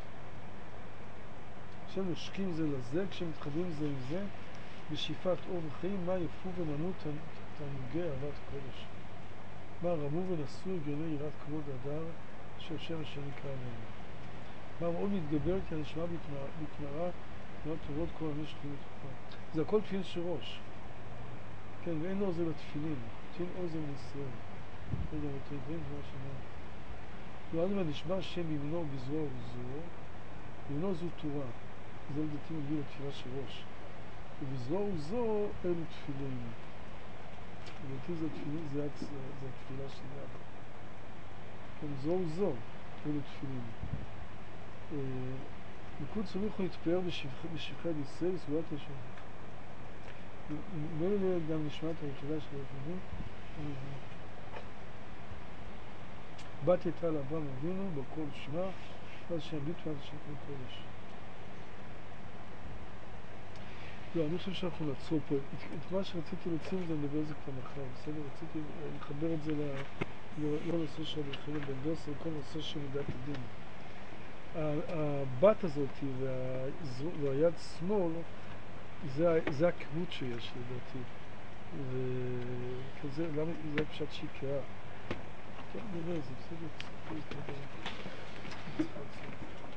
כשהם נושקים זה לזה, כשהם מתחברים זה עם זה, בשאיפת אור וחיים, מה יפו ונענו תענוגי אהבת הקודש. מה רמו ונשאו הגיוני יראת כבוד הדר, שהשם אשר נקרא עליהם. מה מאוד מתגבר כי הנשמע בתמרה, תמרת טובות כל המשך ומתחופה. זה הכל תפילין של ראש. כן, ואין לו עוזר לתפילין. תפילין עוזר לישראל. לא יודע, אתם רואים מה שאומר. לא עד מה נשבע השם ימינו בזרוע ובזרוע, ימינו זו תורה. זה לדעתי מביא לתפילה של ראש. ובזרוע ובזרוע אלו תפילין. לדעתי זה התפילין, זה, זה, זה התפילה של יד. כן, זרוע ובזרוע אלו תפילין. נקוד סמיכו יתפאר בשבחי יד ישראל וסגולת ראשון. נדמה לי גם נשמע את היחידה של היחידים. בת הייתה לאברהם אבינו בקול שמע, ואז שיביט ועד השם כמו קודש. לא, אני חושב שאנחנו נעצור פה. את מה שרציתי להוציא מזה, אני מדבר על זה כבר מחר, בסדר? רציתי לחבר את זה לכל נושא של יחידה בן דוס, לכל נושא של מידת הדין. הבת הזאת והיד שמאל, זה, זה הכמות שיש לדעתי. וכזה, למה, זה פשוט שיקרה. טוב, נראה, זה בסדר, צריך להתקדם.